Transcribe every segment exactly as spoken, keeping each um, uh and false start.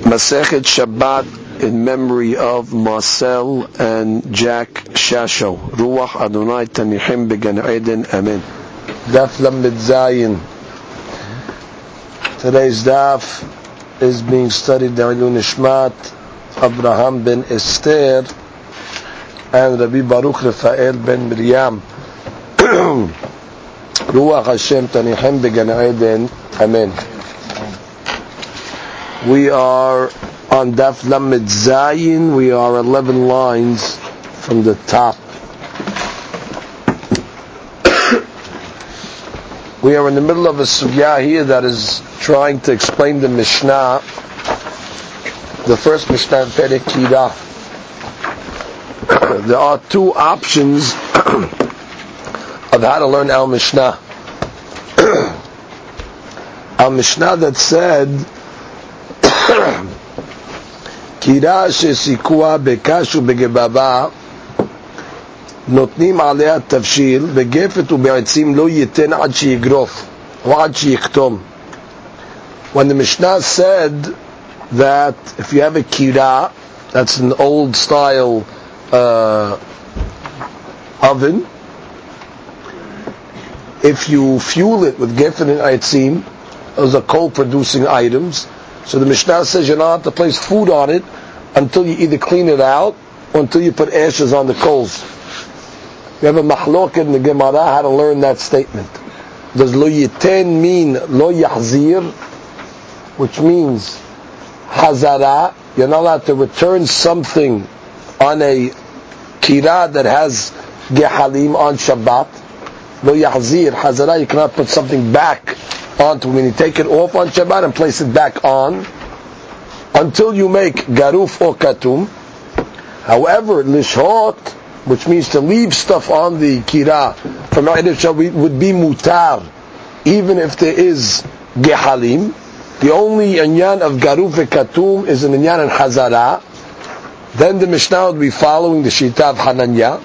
Masechet Shabbat in memory of Marcel and Jack Shasho. Ruach Adonai Tanihim Began Eden. Amen. Daf Lamed Zayin. Today's daf is being studied Da'ilun Nishmat Abraham ben Esther and Rabbi Baruch Rafael ben Miriam. Ruach Hashem Tanihim Began Eden. Amen. We are on Daf Lamed Zayin. We are eleven lines from the top. We are in the middle of a sugya here that is trying to explain the Mishnah. The first Mishnah in Perek Kira. There are two options of how to learn Al Mishnah. Al Mishnah that said Kira shesikua bekash ובגבבה נותנים עליה תבשיל בגפת ובעצים לא ייתן עד שיגרוף או עד שיקטום. When the Mishnah said that if you have a kira, that's an old style uh, oven, if you fuel it with gefet and aitzim, those are coal producing items. So the Mishnah says you're not allowed to place food on it until you either clean it out or until you put ashes on the coals. We have a mahloket in the Gemara how to learn that statement. Does lo yiten mean lo yahzir, which means hazara? You're not allowed to return something on a kira that has gehalim on Shabbat. Lo yahzir, hazara, you cannot put something back onto when you take it off on Shabbat and place it back on until you make garuf or katum. However, lishhot, which means to leave stuff on the kira from Erev Shabbat, would be mutar, even if there is gehalim. The only inyan of garuf and katum is an inyan and hazara. Then the Mishnah would be following the Shita of Hananya.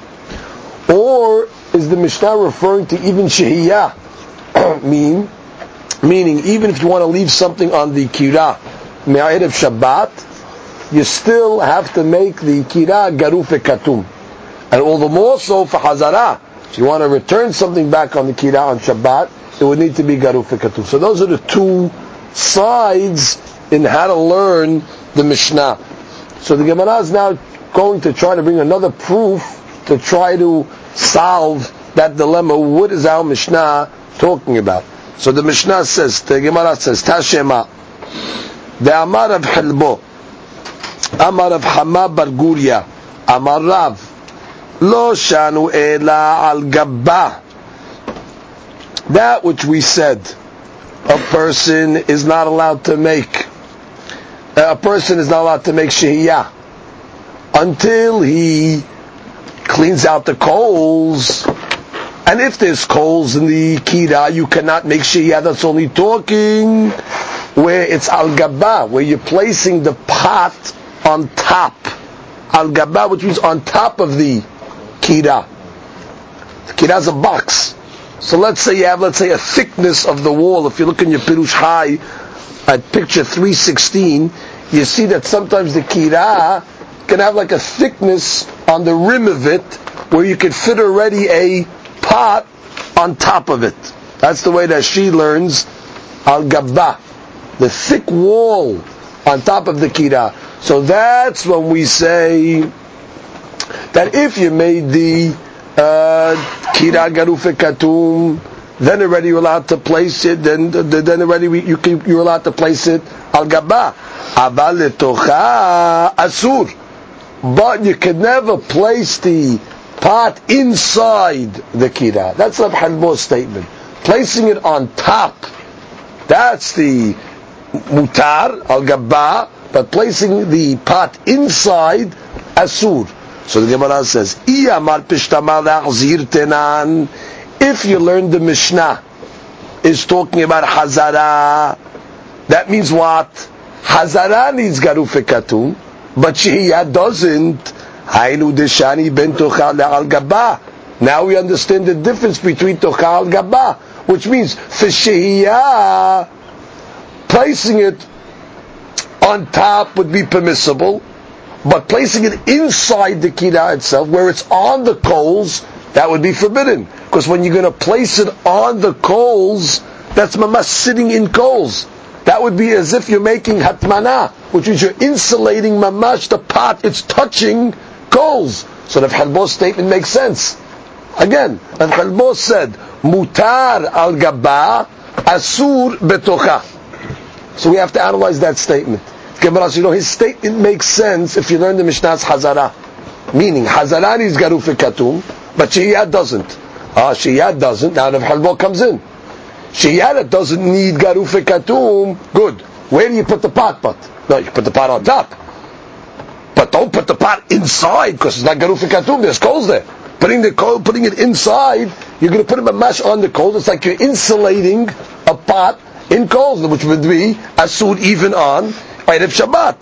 Or is the Mishnah referring to even shehiyah? mean Meaning, even if you want to leave something on the kira me'erev Shabbat, you still have to make the kira garuf katum, and all the more so for hazara. If you want to return something back on the kira on Shabbat, it would need to be garuf katum. So those are the two sides in how to learn the Mishnah. So the Gemara is now going to try to bring another proof to try to solve that dilemma. What is our Mishnah talking about? So the Mishnah says, the Gemara says, Tashema, the Amar of Hilbo, Amar of Hama bar Guria, Amar Rav, Lo Shanu Ela al Gabba. That which we said, a person is not allowed to make, a person is not allowed to make shehiyah until he cleans out the coals. And if there's coals in the kira, you cannot make shehiyah. That's only talking where it's al-gabba, where you're placing the pot on top. Al-gabba, which means on top of the kira. The kira is a box. So let's say you have, let's say, a thickness of the wall. If you look in your Pirush Hai at picture three sixteen, you see that sometimes the kira can have like a thickness on the rim of it, where you can fit already a pot on top of it. That's the way that she learns al-gabba, the thick wall on top of the kira. So that's when we say that if you made the uh, kira garuf katum, then already you're allowed to place it. Then, then already you can, you're allowed to place it al-gabba. Aval letocha asur, but you can never place the pot inside the kira. That's Rav Halbo's statement. Placing it on top, that's the mutar, al-gabba, but placing the pot inside, asur. So the Gemara says, if you learn the Mishnah is talking about hazara, that means what? Hazara needs garuf katum, but shehiyah doesn't. Now we understand the difference between tocha al-gabba, which means for shehiyah, placing it on top would be permissible, but placing it inside the kira itself, where it's on the coals, that would be forbidden. Because when you're going to place it on the coals, that's mamash sitting in coals. That would be as if you're making hatmana, which means you're insulating mamash the pot. It's touching coals. So the Halbo's statement makes sense. Again, the Halbo said, mutar al gabba, asur betocha. So we have to analyze that statement. You know, his statement makes sense if you learn the Mishnah's Hazara. Meaning, Hazara is garuf katum, but Shehiyah doesn't. Ah, Shehiyah doesn't, now the Halbo comes in. Shehiyah that doesn't need garuf katum, good. Where do you put the pot, but? No, you put the pot on top. But don't put the pot inside, because it's not garuf katum, there's coals there. Putting the coal, putting it inside, you're going to put a mash on the coals, it's like you're insulating a pot in coals, which would be asur even on Erev Shabbat.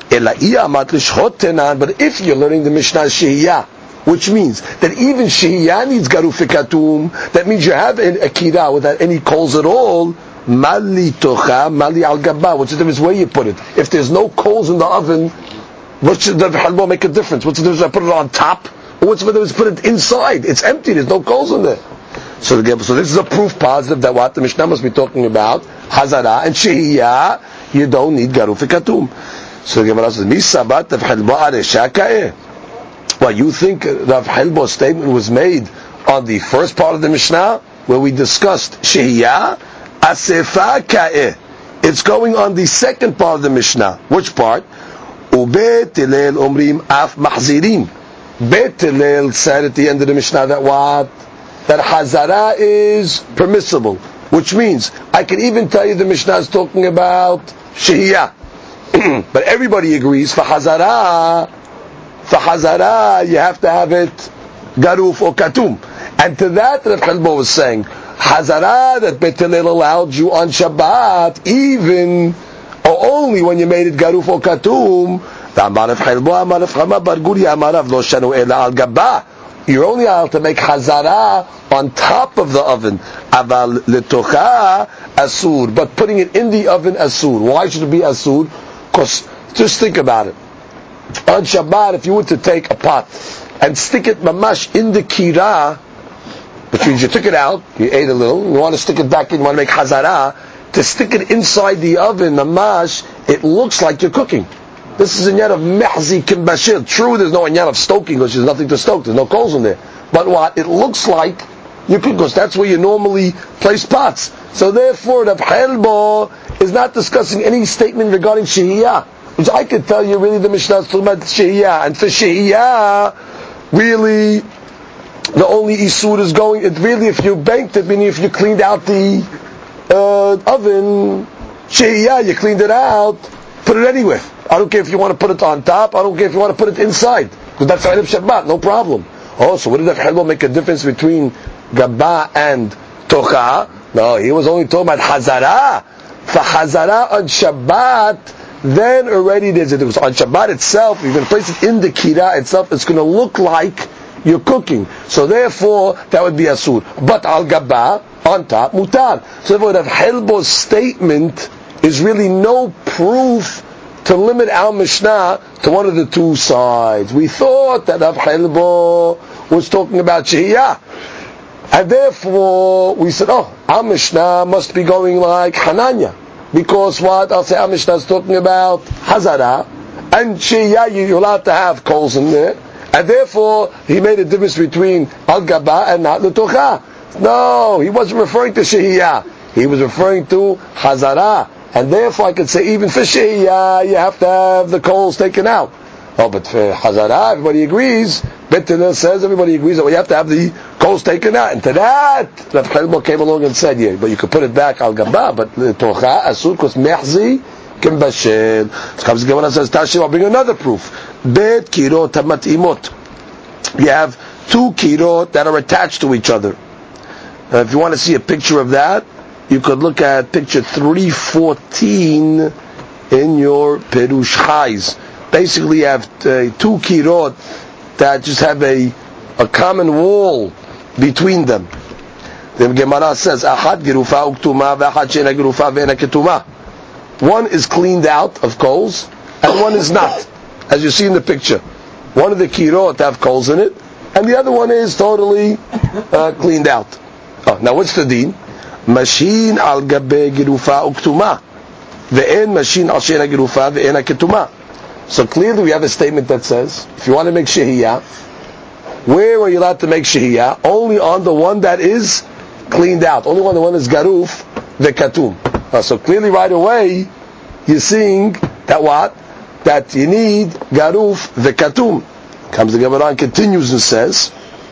But if you're learning the Mishnah Shehiyah, which means that even Shehiyah needs garuf katum, that means you have a kira without any coals at all, mali tocha, mali al gabba, which is the difference where you put it. If there's no coals in the oven, what should the halbo make a difference? What's the difference? I put it on top, or what's the difference? Put it inside. It's empty. There's no coals in there. So, so this is a proof positive that what the Mishnah must be talking about, Hazara and Shehiyah, you don't need garuf katum. So the Gemara says, "Misabat Rav Halbo aresha ka'eh." Well, you think Rav Halbo's statement was made on the first part of the Mishnah, where we discussed Shehiyah, asefa ka'eh. It's going on the second part of the Mishnah. Which part? Ubet Hillel omrim af mahzirim. Bet Hillel said at the end of the Mishnah that what? That Hazara is permissible. Which means, I can even tell you the Mishnah is talking about Shehiyah. But everybody agrees, for Hazara, for Hazara, you have to have it garuf or katum. And to that, Rav Halbo was saying, Hazara that Bet Hillel allowed you on Shabbat, even, or only when you made it garuf or katum, you're only allowed to make Hazara on top of the oven. Aval letocha asur. But putting it in the oven asur. Why should it be asur? Because, just think about it. On Shabbat, if you were to take a pot and stick it mamash in the kira, which means you took it out, you ate a little, you want to stick it back in, you want to make hazara, to stick it inside the oven, mamash, it looks like you're cooking. This is a yet of mehzi kimbashir. True, there's no yet of stoking, because there's nothing to stoke, there's no coals in there. But what? It looks like you could, because that's where you normally place pots. So therefore, Rav Halbo is not discussing any statement regarding Shehiyah, which I could tell you really the Mishnah is talking about Shehiyah. And for Shehiyah, really, the only Isur is going, it really, if you banked it, meaning if you cleaned out the uh, oven, Shehiyah, you cleaned it out, put it anywhere. I don't care if you want to put it on top, I don't care if you want to put it inside, because that's Erev Shabbat, no problem. Oh, so what did Rav Halbo make a difference between Gabba and Tocha? No, he was only talking about Hazara. For Hazara on Shabbat, then already there's a difference. On Shabbat itself, you're going to place it in the Kira itself, it's going to look like you're cooking. So therefore, that would be Asur. But Al Gabba, on top, Mutar. So therefore, Rav Halbo's statement is really no proof to limit our Mishnah to one of the two sides. We thought that Rav Halbo was talking about Shehiyah. And therefore, we said, oh, our Mishnah must be going like Hananya. Because what? I'll say our Mishnah is talking about Hazara. And Shehiyah, you're allowed to have coals in there. And therefore, he made a difference between Al-Gaba and not L'Tocha. No, he wasn't referring to Shehiyah. He was referring to Hazara. And therefore, I could say, even for Shehiyah, you have to have the coals taken out. Oh, but for Hazara, everybody agrees. Bet Hillel says, everybody agrees that we have to have the coals taken out. And to that, Rav Halbo came along and said, yeah, but you could put it back al gabba, but tocha asur, because mehzi kim bashel. So comes the Gemara says, Tashim, I'll bring another proof. Bet kirot hamatimot. You have two kirot that are attached to each other. Now, if you want to see a picture of that, you could look at picture three fourteen in your Perush Chais. Basically, you have uh, two kirot that just have a a common wall between them. The Gemara says, "Ahad gerufa uktuma, v'ahad she'ena gerufa ve'ena ketuma." one is cleaned out of coals, and one is not. As you see in the picture. One of the kirot have coals in it, and the other one is totally uh, cleaned out. Oh, now what's the deen? Mashin al gabe girufa uktuma. Ve'en mashin al she'ena girufa ve'ena ketuma. So clearly we have a statement that says, if you want to make shehiyah, where are you allowed to make shehiyah? Only on the one that is cleaned out. Only on the one that is garuf ve'katum. Uh, so clearly right away, you're seeing that what? That you need garuf ve'katum. Comes the Gemara and continues and says,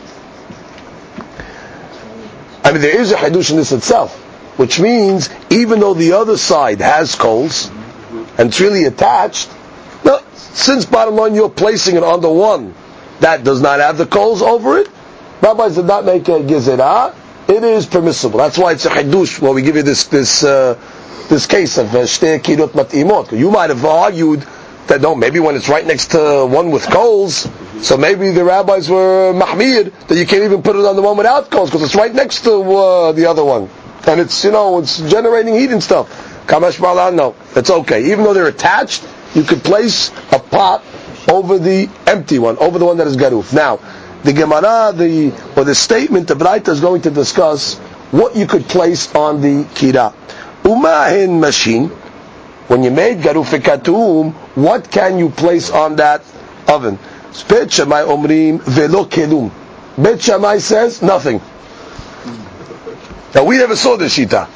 I mean, there is a hadush in this itself, which means even though the other side has coals and it's really attached, no, since bottom line you're placing it on the one that does not have the coals over it, rabbis did not make a gezerah. It is permissible. That's why it's a hadush. Well, we give you this this uh, this case of shtei kirot mat'imot. You might have argued that no, maybe when it's right next to one with coals, so maybe the rabbis were mahmir that you can't even put it on the one without coals because it's right next to uh, the other one, and it's you know it's generating heat and stuff. Kamash Malan, no, it's okay. Even though they're attached, you could place a pot over the empty one, over the one that is garuf. Now, the Gemara, the or the statement, the Braita is going to discuss what you could place on the kira. Umahin machine. When you made garuf katum, what can you place on that oven? Bet Shammai omrim velo kelum. Bet Shammai says nothing. Now we never saw this shita.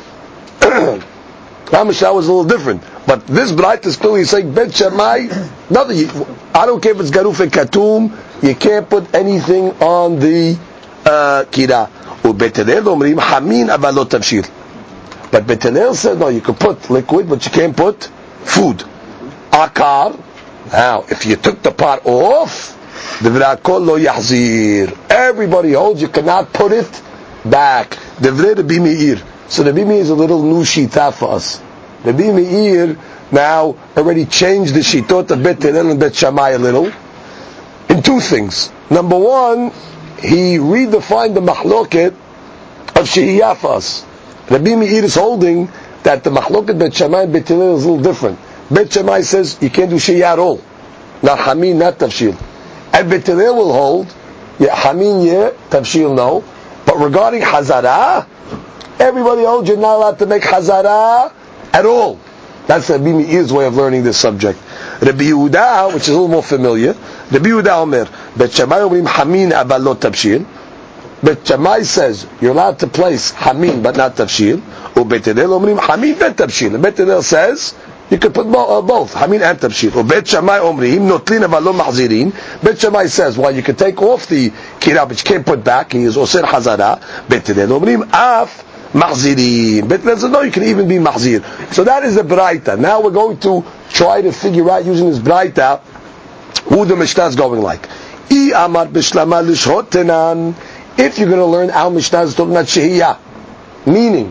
Ramashah was a little different, but this bright is clearly saying Bet Shammai nothing. I don't care if it's garuf katum. You can't put anything on the uh, kira. Ubet Hillel omrim hamin avalot tavshil. But Bet Hillel said, no, you can put liquid, but you can't put food. Akar. Now, if you took the pot off, Devrakol lo yahzir. Everybody holds you cannot put it back. Devre Rabbi Meir. So Rabbi Meir is a little new shita for us. Rabbi Meir now already changed the shitot of Bet Hillel and Bet Shammai a little in two things. Number one, he redefined the mahloket of shehiyah for us. Rabbi Meir is holding that the machloket Bet Shammai and Bet Hillel is a little different. Bet Shammai says you can't do shehiyah at all. Not hamin, not tavshil. And Bet Hillel will hold, yeah, hamin, yeah, tavshil, no. But regarding hazara, everybody holds you're not allowed to make hazara at all. That's Rabbi Meir's way of learning this subject. Rabbi Yehuda, which is a little more familiar, Rabbi Yehuda Omer, Bet Shammai omrim hamin abalot tavshil. Bet Shammai says you're allowed to place hamin but not tavshil. Or Bet Hillel omrim hamin bet tavshil. Bet Hillel says you can put bo- uh, both hamin and tavshil. Or Bet Shammai omrim notlin avalom mahzirin. Bet Shammai says well you can take off the kira but you can't put back. He is osir hazara. Bet Hillel omrim af mahzirin. Bet Hillel says no, you can even be mahzir. So that is the braita. Now we're going to try to figure out using this braita who the Mishnah is going like. I amar b'shlama lishhot tenan. If you're going to learn Al Mishnah is talking about shehiyah, meaning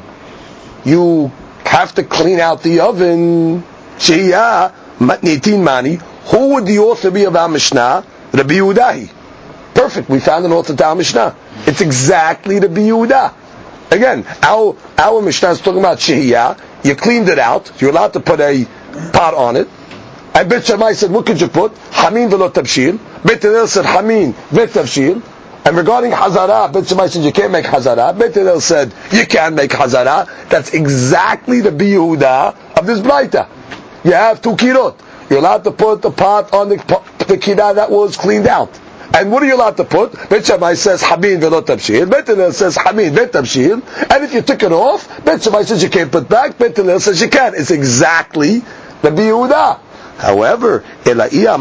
you have to clean out the oven, shehiyah, matnitin mani, who would the author be of Al Mishnah? Rabbi Yehuda. Perfect, we found an author to Al Mishnah. It's exactly Rabbi Yehuda. Again, our, our Mishnah is talking about shehiyah, you cleaned it out, you're allowed to put a pot on it. I Bet Shammai said, what could you put? Hamin v'lo tavshil. Bet Hillel said, Hamin v'lo tavshil. And regarding Hazara, Bet Shammai said you can't make Hazara. Bet Hillel said you can make Hazara. That's exactly the Yehuda of this Braita. You have two kirot. You're allowed to put the pot on the, the kirah that was cleaned out. And what are you allowed to put? Bet Shammai says Hamin v'lo tavshil. Bet Hillel says Hamin v'lo tavshil. And if you took it off, Bet Shammai says you can't put back. Bet Hillel says you can. It's exactly the Yehuda. However, but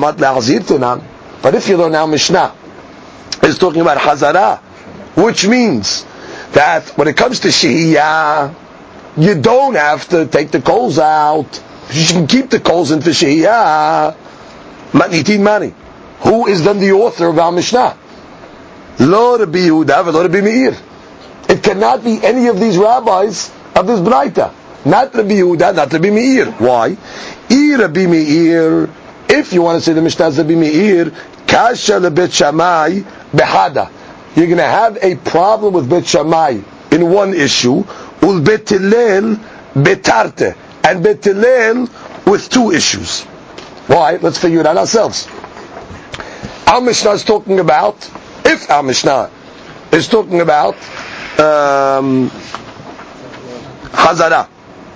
if you learn now Mishnah, it's talking about Hazara, which means that when it comes to Shehiyah, you don't have to take the coals out. You can keep the coals in for Shehiyah. Matnitin mani. Who is then the author of our Mishnah? Lo Rabbi Yehuda v'lo Rabbi Meir. It cannot be any of these rabbis of this Braita. Not Rabbi Yehuda, not Rabbi Meir. Why? I Rabbi Meir, if you want to say the Mishnah is Rabbi Meir, Kasha lebet Shammai behada. You're going to have a problem with Bet Shammai in one issue, ul bet Hillel betarte, and Bet Hillel with two issues. Why? Let's figure it out ourselves. Our Mishnah is talking about, if our Mishnah is talking about um, Hazara.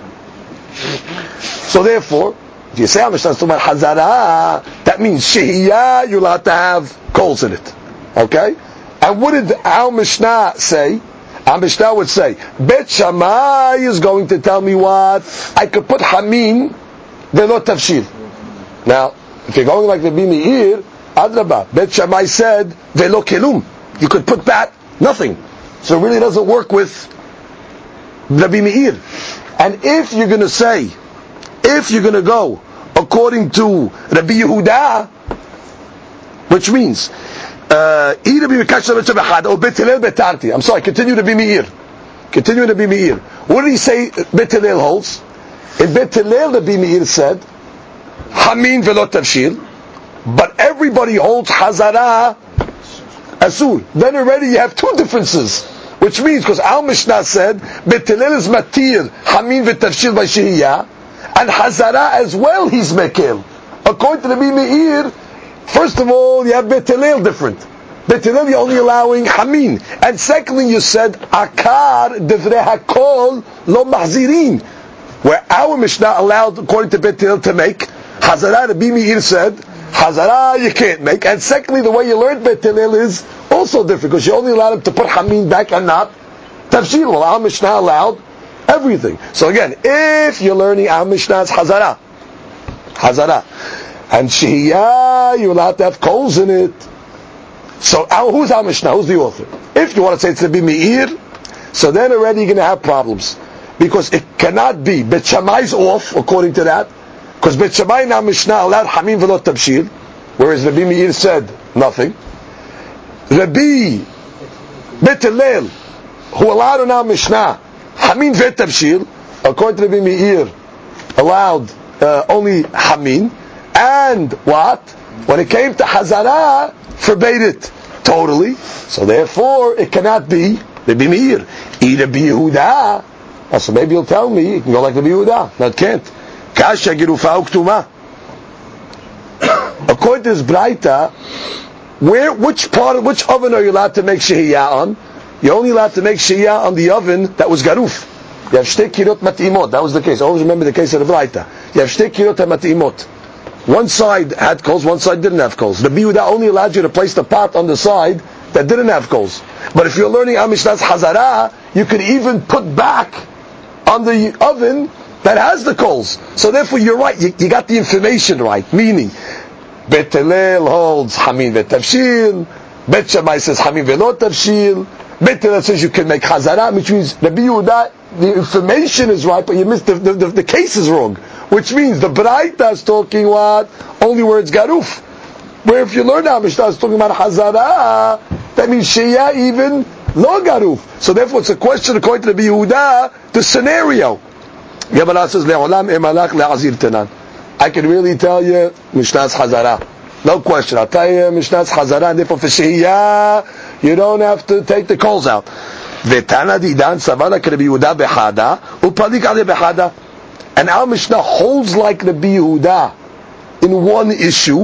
So therefore, if you say our Mishnah is talking about Hazara, that means Shehiyah, you'll have to have coals in it. Okay? And what did our Mishnah say? Our Mishnah would say, Bet Shammai is going to tell me what? I could put Hamim, velo tafshil. Now, if you're going like the Meir, Adrabah, Bet Shammai said, velo kelum. You could put that, nothing. So it really doesn't work with Rabbi Meir. And if you're going to say, if you're going to go according to Rabbi Yehuda, which means, uh, I'm sorry, continue to be Meir. Continue to be Meir. What did he say Bet Hillel holds? In Bet Hillel, Rabbi Meir said, Hamin velo tavshil, but everybody holds Hazara Asur. Then already you have two differences. Which means, because Al Mishnah said, Bet Hillel is matir, Hamin v'tavshil by Shehiyah, and Hazara as well he's mekel. According to the Meir, first of all, you have Bet Hillel different. Bet Hillel you're only allowing Hamin. And secondly, you said, Akar devrei hakol lo mahzirin. Where our Mishnah allowed, according to Bet Hillel, to make, Hazara, the Meir said, Hazara you can't make. And secondly, the way you learned Bet Hillel is also different, because you only allowed him to put Hamin back and not Tafshil. Well, our Mishnah allowed everything. So again, if you're learning our Mishnah's Hazara, Hazara, and Shehiyah, you're allowed to have coals in it. So our, who's our Mishnah? Who's the author? If you want to say it's to be Meir, so then already you're going to have problems. Because it cannot be. Bet Shammai's off, according to that. Because Bet Shammai in our Mishnah allowed Hamin v'lo Tabshir, whereas Rabbi Meir said nothing. Rabbi Bet Hillel, who allowed in our Mishnah Hamin v'et Tabshir, according to Rabbi Meir, allowed uh, only Hamin. And what? When it came to Hazara, forbade it totally. So therefore, it cannot be Rabbi Meir. Either Rabbi Yehuda. Oh, so maybe you'll tell me it can go like Rabbi Yehuda. No, it can't. Kasha girufa uktuma. According to this Braita, where, which part of, which oven are you allowed to make Shehiyah on? You're only allowed to make Shehiyah on the oven that was garuf. You have shtei kirot matimot. That was the case. Always remember the case of the Braita. You have shtei kirot matimot. One side had coals, one side didn't have coals. Rabbi Yehuda only allowed you to place the pot on the side that didn't have coals. But if you're learning Mishnah's Hazara, you could even put back on the oven that has the coals. So therefore you're right, you, you got the information right. Meaning, Bet Hillel holds Hamin v'tavshil, Bet Shammai says Hamin v'lo tavshil, Bet Hillel says you can make Hazara, which means Rabbi Yehuda, the information is right, but you missed the, the, the, the case is wrong. Which means the Braita is talking what? Only where it's Garuf. Where if you learn now, Mishnah is talking about Hazara, that means Shehiyah even lo Garuf. So therefore it's a question according to Rabbi Yehuda, the scenario. Gemara says, Le'olam emalach le'azir tenan. I can really tell you, Mishnah's Hazara. No question. I'll tell you, Mishnah's Hazara, and therefore for Shehiyah, you don't have to take the coals out. V'tana didan savala Rabbi Yehuda behada, upalik ale behada. And our Mishnah holds like Rabbi Yehuda in one issue,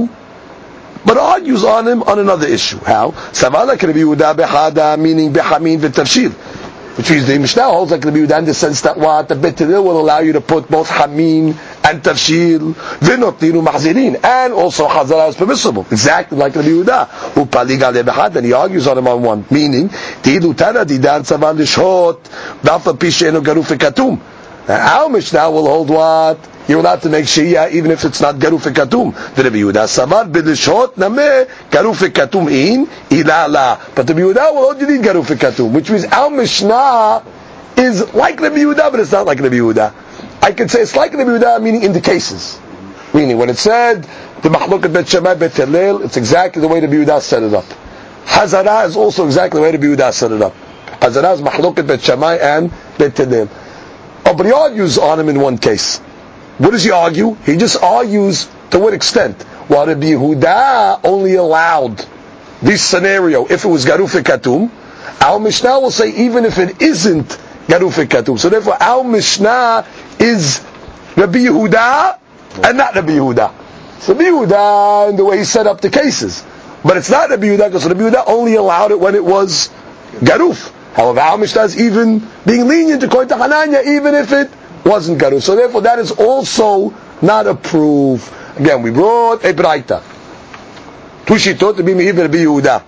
but argues on him on another issue. How? Savala Rabbi Yehuda behada, meaning behamin v'tavshil. Which means the Mishnah holds like Rabbi Yehuda in the sense that what? The Bet Hillel will allow you to put both hamin and tavshil, v'notinu mahzirin, and also Hazara is permissible. Exactly like Rabbi Yehuda. Upalig ale behada, and he argues on him on one. Meaning, Tidu tana didan saval lishhot, dafla pisheinu garuf katum. Now our Mishnah will hold what? You're allowed to make Shehiyah even if it's not Garuf Katum. The Rabbi Yehuda Savar b'lishhot nameh Garuf Katum in ilala. But the Rabbi Yehuda will hold you need Garuf Katum, which means our Mishnah is like Rabbi Yehuda, but it's not like Rabbi Yehuda. I can say it's like Rabbi Yehuda, meaning in the cases. Meaning when it said the Mahlokat Bet Shammai Bet Hillel, it's exactly the way Rabbi Yehuda set it up. Hazara is also exactly the way Rabbi Yehuda set it up. Hazara is Mahlokat Bet Shammai and Bet Hillel. Oh, but he argues on him in one case. What does he argue? He just argues to what extent? While Rabbi Yehuda only allowed this scenario if it was Garuf Katum, our Mishnah will say even if it isn't Garuf Katum. So therefore our Mishnah is Rabbi Yehuda and not Rabbi Yehuda. So Rabbi Yehuda in the way he set up the cases. But it's not Rabbi Yehuda, because Rabbi Yehuda only allowed it when it was Garuf. However, our Mishnah is even being lenient according to Hananya, even if it wasn't Garuf. So therefore that is also not a proof. Again, we brought a Braita. Tushitot to be Meir Rabbi Yehuda.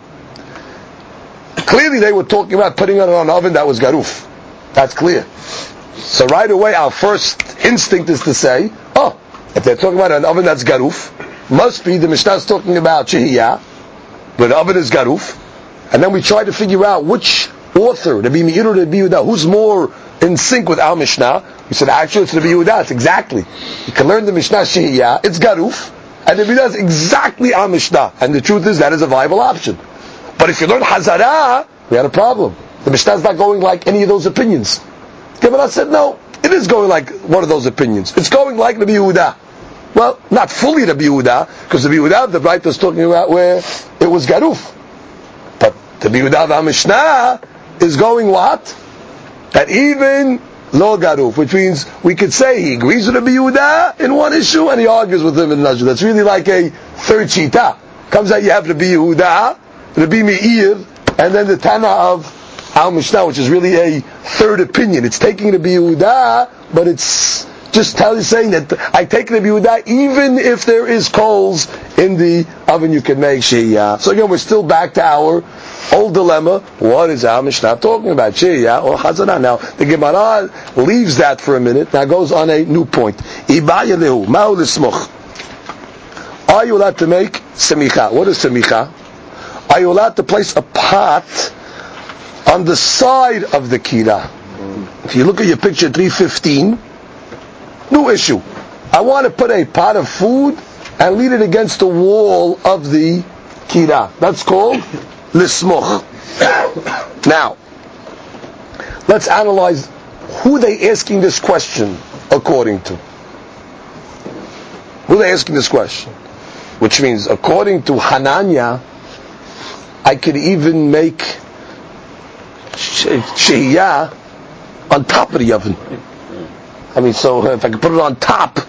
Clearly they were talking about putting it on an oven that was Garuf. That's clear. So right away our first instinct is to say, oh, if they're talking about an oven that's Garuf, must be the Mishnah is talking about Shehiyah, but the oven is Garuf. And then we try to figure out which author, Rabbi Meir or Rabbi Yehuda, who's more in sync with our Mishnah. We said, actually, it's Rabbi Yehuda. It's exactly. You can learn the Mishnah Shehiyah. It's Garuf. And Rabbi Yehuda is exactly our Mishnah. And the truth is, that is a viable option. But if you learn Hazara, we had a problem. The Mishnah is not going like any of those opinions. Gemara said, no, it is going like one of those opinions. It's going like Rabbi Yehuda. Well, not fully Rabbi Yehuda, because Rabbi Yehuda, the Braita is talking about where it was Garuf. But Rabbi Yehuda of our Mishnah is going what? That even Lo Garuf, which means we could say he agrees with Rabbi Yehuda in one issue and he argues with him in another. That's really like a third shita. Comes out you have Rabbi Yehuda, Rabbi Meir, and then the Tana of our Mishnah, which is really a third opinion. It's taking Rabbi Yehuda, but it's just telling, saying that I take Rabbi Yehuda even if there is coals in the oven you can make Shehiyah. So again, we're still back to our old dilemma. What is our Mishnah talking about? Shehiyah or Hazara? Now, the Gemara leaves that for a minute. Now goes on a new point. Ibaya lehu, ma'u l'smoch. Are you allowed to make semicha? What is semicha? Are you allowed to place a pot on the side of the kira? If you look at your picture three fifteen, no issue. I want to put a pot of food and lean it against the wall of the kira. That's called lismoch. Now, let's analyze who they asking this question according to. Who they asking this question? Which means, according to Hananya, I could even make shehiyah on top of the oven. I mean, so if I could put it on top,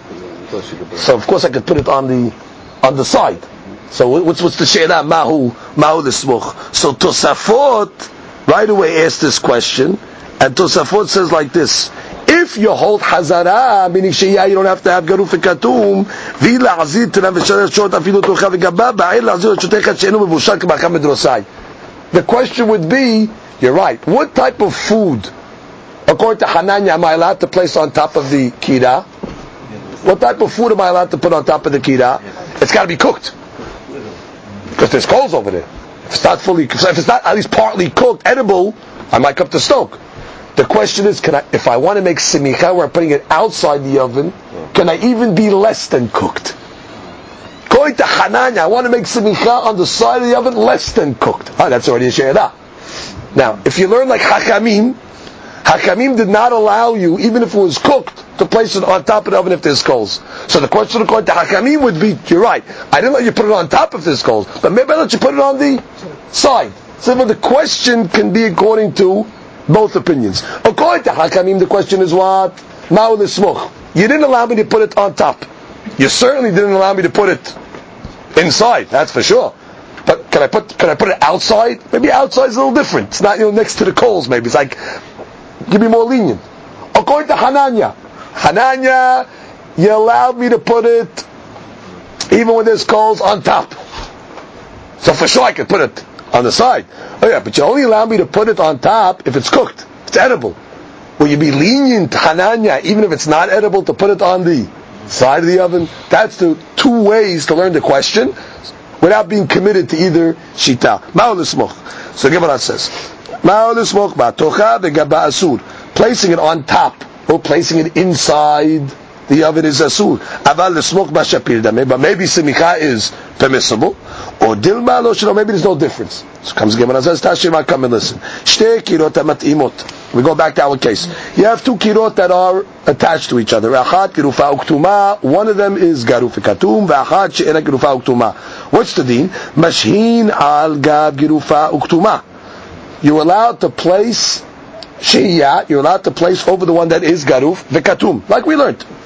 so of course I could put it on the on the side. So what's what's the she'elah? Mahu mahu l'smoch. So Tosafot right away asked this question, and Tosafot says like this: if you hold hazara, meaning shehiyah, you don't have to have garuf and katum. V'ila azir tena v'shalach short afilu tocha v'gaba ba'il azir shotecha she'enu mevushal k'macham medrosai. The question would be, you're right, what type of food, according to Hananya, am I allowed to place on top of the kira? What type of food am I allowed to put on top of the kira? It's got to be cooked, because there's coals over there. If it's not fully, if it's not at least partly cooked, edible, I might come to stoke. The question is, can I, if I want to make simicha where I'm putting it outside the oven, can I even be less than cooked? According to Hananya, I want to make simicha on the side of the oven less than cooked. Ah, that's already a she'elah. Now, if you learn like Hakamim, Hakamim did not allow you, even if it was cooked, to place it on top of the oven if there's coals. So the question according to Hakamim would be, you're right, I didn't let you put it on top if there's coals, but maybe I let you put it on the side. So the question can be according to both opinions. According to Hakamim, the question is what? Ma'u l'smoch. You didn't allow me to put it on top. You certainly didn't allow me to put it inside, that's for sure. But can I put can I put it outside? Maybe outside is a little different. It's not, you know, next to the coals maybe. It's like, give me more lenient. According to Hananya, Hananya, you allowed me to put it even when there's coals on top. So for sure I could put it on the side. Oh yeah, but you only allow me to put it on top if it's cooked. If it's edible. Will you be lenient, Hananya, even if it's not edible, to put it on the side of the oven? That's the two ways to learn the question without being committed to either shita. Ma'u l'smoch. So Gemara says, Ma'u l'smoch ba'tocha v'gaba asur. Placing it on top or placing it inside the oven is asur. Aval l'smoch ba'shapir dameh. But maybe simicha is permissible. Or dilma lo shelo. Maybe there's no difference. So comes Gemara says, Tashima, come and listen. Shtei kirot mat'imot. We go back to our case. You have two kirot that are attached to each other. Achat kirufa uktuma. One of them is garuf katum. V'achat she'ena kirufa uktuma. What's the deen? Mashhin al gab kirufa uktuma. You're allowed to place shehiyah. You're allowed to place over the one that is garuf v'katum, like we learned.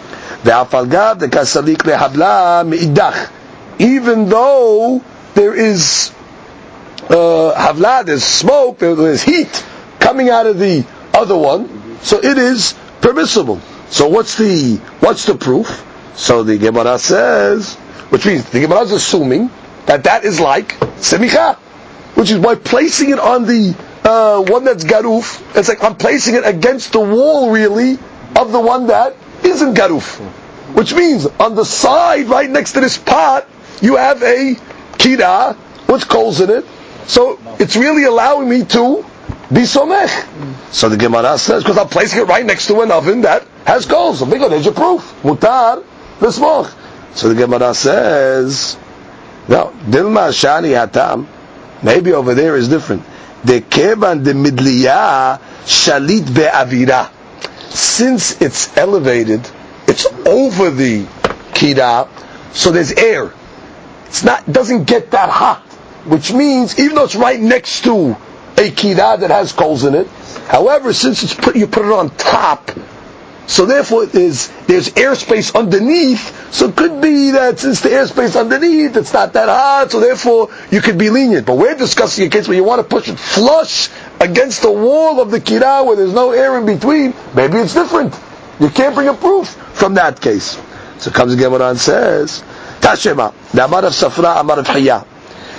Ve'afalgav the kasalik lehabla meidach. Even though there is uh, havla, there's smoke, there's heat coming out of the other one, so it is permissible. So what's the what's the proof? So the Gemara says, which means the Gemara is assuming that that is like semicha, which is by placing it on the uh, one that's garuf. It's like I'm placing it against the wall, really, of the one that isn't garuf. Which means on the side, right next to this pot, you have a kira with coals in it. So it's really allowing me to be somech. So the Gemara says, because I'm placing it right next to an oven that has coals. So there's your proof. Mutar v'smoch. So the Gemara says, no, Dilma Shani Hatam, maybe over there is different. The Keban de Midliya Shalit Be'avira. Since it's elevated, it's over the kira, so there's air. It's not, doesn't get that hot, which means even though it's right next to a kira that has coals in it, however, since it's put, you put it on top, so therefore there's there's airspace underneath. So it could be that since the airspace underneath, it's not that hot, so therefore you could be lenient. But we're discussing a case where you want to push it flush against the wall of the kira where there's no air in between. Maybe it's different. You can't bring a proof from that case. So comes the Gemara and says, Tashema, the Amar of Safra, Amar of Hiya.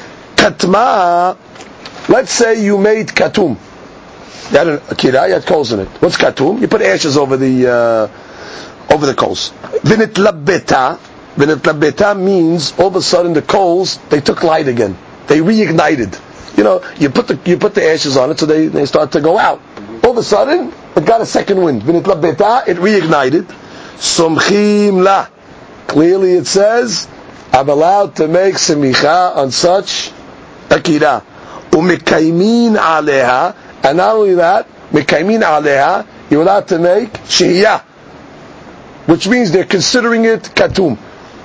Katma, let's say you made katum. You had a kira, you had coals in it. What's katum? You put ashes over the uh, over the coals. V'nitlabbeta, v'nitlabbeta means all of a sudden the coals, they took light again. They reignited. You know, you put the you put the ashes on it, so they, they start to go out. All of a sudden, it got a second wind. V'nitlabbeta, it reignited. Somchim la. Clearly it says, I'm allowed to make semicha on such a kira. Umekaimin aleha, and not only that, mekaimin aleha, you're allowed to make shehiyah, which means they're considering it katum.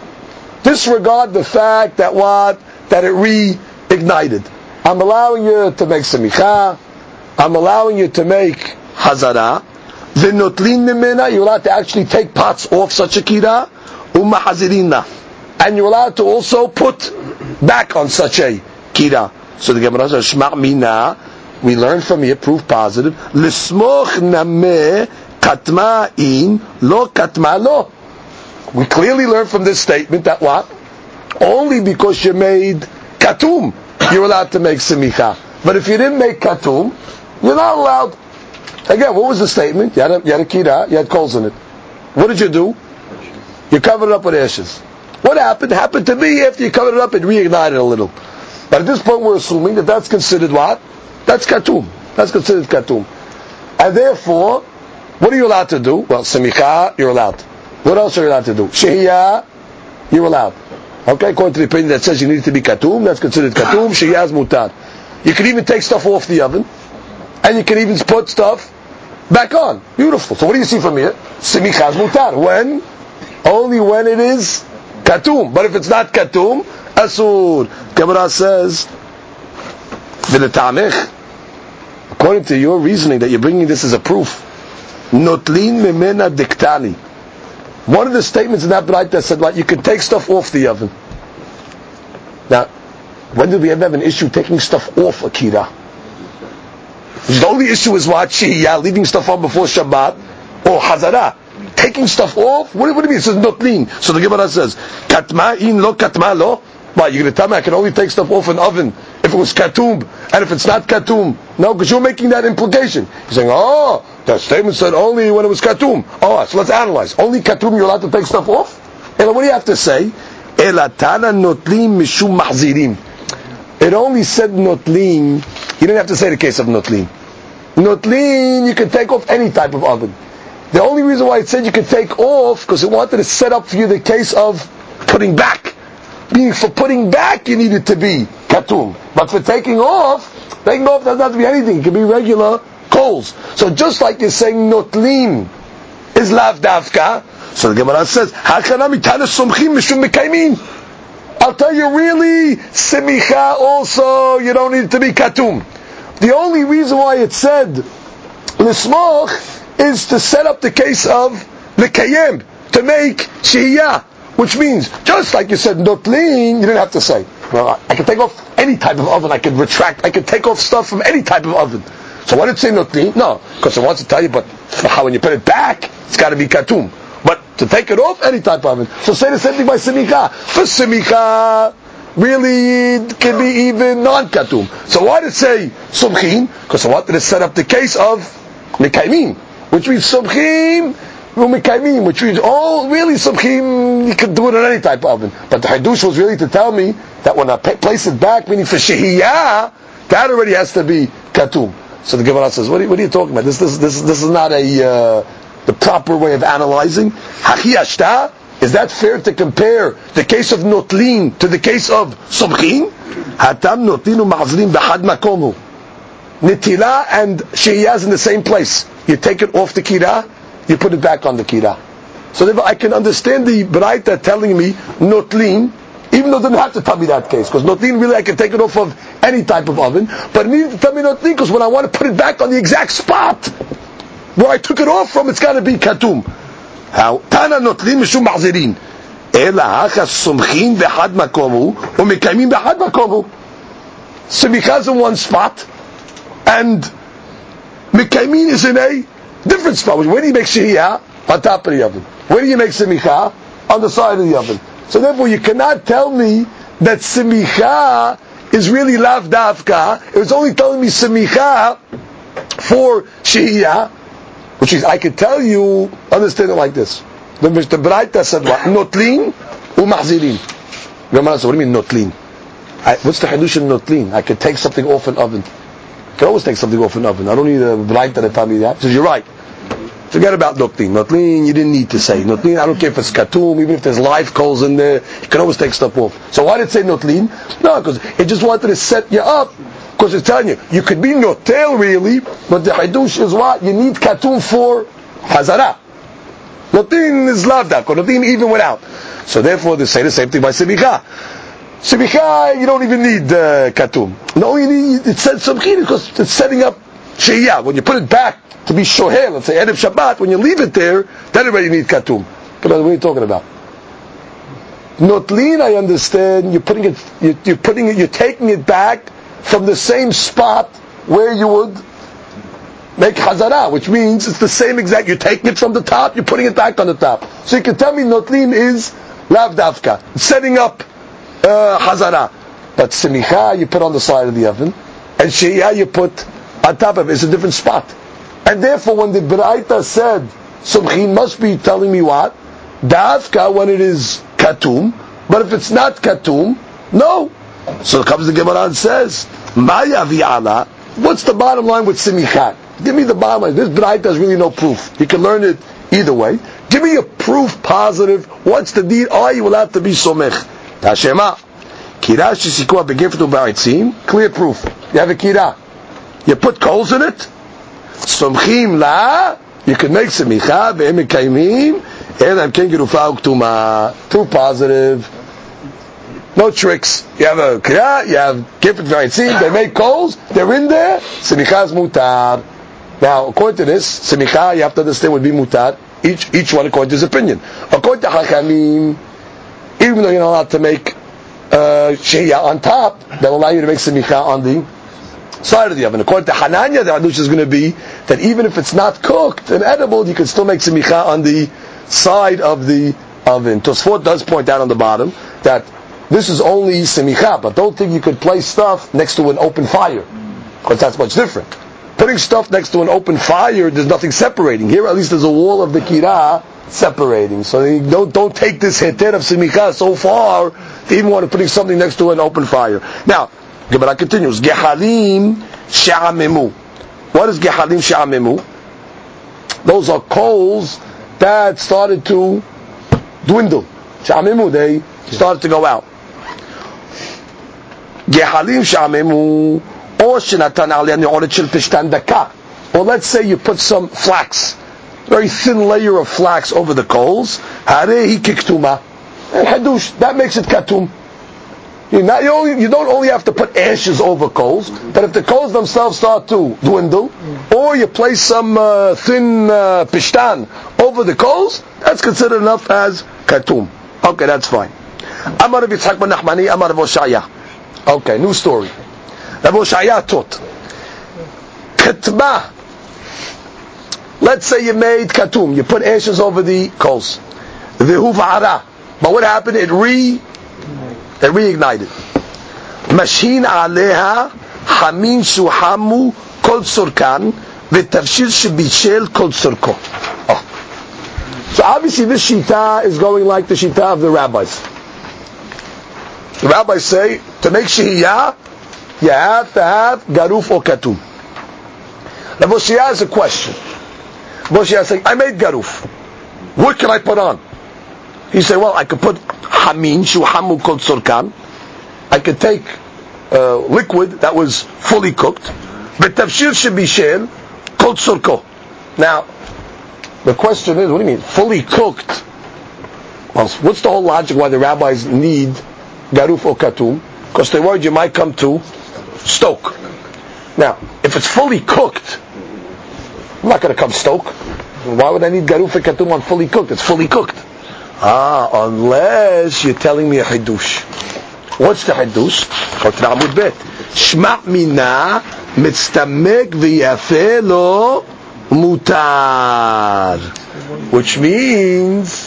Disregard the fact that what? That it reignited. I'm allowing you to make semicha, I'm allowing you to make hazara, v'notlin mimena, you're allowed to actually take pots off such a kira, umahazirina, and you're allowed to also put back on such a kira. So the Gemara says, Shma' mina, we learn from here, proof positive, l'smoch nameh katma in, lo katma lo. We clearly learn from this statement that what? Only because you made katum, you're allowed to make semicha. But if you didn't make katum, you're not allowed. Again, what was the statement? You had a, you had a kira, you had coals in it. What did you do? You covered it up with ashes. What happened? Happened to be after you covered it up, it reignited a little. But at this point, we're assuming that that's considered what? That's katum. That's considered katum. And therefore, what are you allowed to do? Well, semicha, you're allowed. What else are you allowed to do? Shehiyah, you're allowed. Okay, according to the opinion that says you need to be katum, that's considered katum. Shehiyah is mutar. You can even take stuff off the oven, and you can even put stuff back on. Beautiful. So what do you see from here? Semicha is mutar. When? Only when it is katum. But if it's not katum, asur. Gemara says, V'letamech, according to your reasoning that you're bringing this as a proof, notlin memena diktani. One of the statements in that bright that said, like, you can take stuff off the oven. Now, when did we ever have an issue taking stuff off a kira? The only issue is what? Shehiyah, leaving stuff on before Shabbat, or Hazara. Taking stuff off? What, what do you mean? It says notlin. So the Gemara says, katma in lo katma lo. Why, you're going to tell me I can only take stuff off an oven if it was katum, and if it's not katum? No, because you're making that implication. You're saying, oh, that statement said only when it was katum. Oh, so let's analyze. Only katum you're allowed to take stuff off? And what do you have to say? Elatana notlim mishum mahzirim. It only said notlin. You didn't have to say the case of notlin. Notlin, you can take off any type of oven. The only reason why it said you could take off, because it wanted to set up for you the case of putting back. Meaning for putting back you need it to be katum. But for taking off, taking off doesn't have to be anything. It can be regular coals. So just like you're saying notlin is lav davka, so the Gemara says, Hakana mitana somchim mishum mekaymin. I'll tell you really, semicha also, you don't need it to be katum. The only reason why it said l'smoch is to set up the case of l'kayem, to make shehiyah, which means, just like you said, notlin, you didn't have to say. Well, I can take off any type of oven, I can retract, I can take off stuff from any type of oven. So why did it say notlin? No, because it wants to tell you, but how when you put it back, it's got to be katum. But to take it off, any type of oven. So say the same thing by simicha. For simicha, really, it can be even non-katum. So why did it say subchin? Because I wanted to set up the case of mekaymin, which means subchin, mekaymin, which means, oh, really subchin, you can do it in any type of oven. But the hadush was really to tell me that when I place it back, meaning for shehiyah, that already has to be katum. So the Gemara says, what are, what are you talking about? This, this, this, this is not a uh, the proper way of analyzing. Hachi ashta, is that fair to compare the case of notlin to the case of subchin? Hatam notlinu ma'azrin b'had makomu. Nitila and shehiyah is in the same place. You take it off the kira, you put it back on the kira. So therefore I can understand the Braita telling me notlin, even though it didn't have to tell me that case, because notlin really I can take it off of any type of oven, but it needed to tell me notlin because when I want to put it back on the exact spot where I took it off from, it's got to be katum. How? Tana notlin mishum ma'zirin. Ela hacha sumchin b'had makomu u'mekaymin b'had makomu. Simicha's in one spot, and mekaymin is in a different spot. Where do you make shehiyah? On top of the oven. Where do you make simicha? On the side of the oven. So therefore you cannot tell me that simicha is really lav davka. It was only telling me simicha for shehiyah, which is, I could tell you, understand it like this. The, the Braita said what? Notlin u'mahzirin. Gemara said, what do you mean notlin? I, what's the hadush in notlin? I could take something off an oven. I can always take something off an oven. I don't need a Braita to tell me that. He says, you're right. Forget about notlin. Notlin, you didn't need to say. Notlin, I don't care if it's katum, even if there's live coals in there, you can always take stuff off. So why did it say notlin? No, because it just wanted to set you up, because it's telling you, you could be notel really, but the hadush is what? You need katum for hazara. Notlin is loved up, notlin even without. So therefore they say the same thing by simicha. Simicha, you don't even need uh, katum. No, you need, it said subchin because it's setting up shehiyah. When you put it back, to be shohel, let's say Erev Shabbat, when you leave it there, then already you need katum. But what are you talking about? Notlin, I understand, you're putting it, you're, you're putting it, you're taking it back from the same spot where you would make hazara, which means it's the same exact, you're taking it from the top, you're putting it back on the top. So you can tell me notlin is lav davka, setting up uh, hazara. But simicha you put on the side of the oven, and shehiyah you put on top of it. It's a different spot. And therefore, when the Braita said, Subchin must be telling me what? Davka when it is katum, but if it's not katum, no. So it comes the Gemara and says, Maya vi'ala, what's the bottom line with Simichat? Give me the bottom line. This Braita has really no proof. You can learn it either way. Give me a proof positive. What's the deed? Are you allowed to be somech? Tashema. Kira shishikua begiftu ba'itzim. Clear proof. You have a kira. You put coals in it. Somchim la, you can make semicha, ve'em mekaymin, and I'm ken gerufa uktuma. Too positive. No tricks. You have a kriya, you have gifet v'aitzim, they make coals, they're in there, semicha is mutar. Now, according to this, semicha, you have to understand, would be mutar, each each one according to his opinion. According to Hachamim, even though you're not allowed to make uh, shehiyah on top, they'll allow you to make semicha on the side of the oven. According to Hananya, the hadush is going to be that even if it's not cooked and edible, you can still make semicha on the side of the oven. Tosfot does point out on the bottom that this is only semicha, but don't think you could place stuff next to an open fire, because that's much different. Putting stuff next to an open fire, there's nothing separating. Here at least there's a wall of the kira separating. So you don't, don't take this heter of semicha so far to even want to putting something next to an open fire. Now, Gemara continues. Gehalim she'amemu. What is gehalim she'amemu? Those are coals that started to dwindle. She'amemu, they started to go out. Gehalim she'amemu, or shenatan aliyah ne'oret shel pishtan daka. Or let's say you put some flax, very thin layer of flax over the coals. Harehi kiktuma. And hadush, that makes it katum. You, not, you, only, you don't only have to put ashes over coals, but if the coals themselves start to dwindle, or you place some uh, thin uh, pishtan over the coals, That's considered enough as katum. Okay, that's fine. Amar Rav Yitzchak ben Nachmani, Amar Rav Oshaya. Okay, new story. Rav Oshaya taught. Ketma. Let's say you made katum. You put ashes over the coals. V'hu v'ara. But what happened? It re, it reignited. Mashin aleha hamin shuhamu kol surkan v'tavshil shebishel kol surko. Oh. So obviously this shita is going like the shita of the rabbis. The rabbis say, to make shehiyah, you have to have garuf or katum. Rav Oshaya has a question. Rav Oshaya is saying, I made garuf. What can I put on? He said, well, I could put hamin, shuhamu kol surkan. I could take uh, liquid that was fully cooked. But tafshir should be shel kol surko. Now, the question is, what do you mean? Fully cooked? Well, what's the whole logic why the rabbis need garuf or katum? Because they're worried you might come to stoke. Now, if it's fully cooked, I'm not going to come stoke. Why would I need garuf and katum on fully cooked? It's fully cooked. Ah, unless you're telling me a hidush. What's the hidush? Amud bet. Shma' mina mitztamek v'yafeh lo mutar. Which means,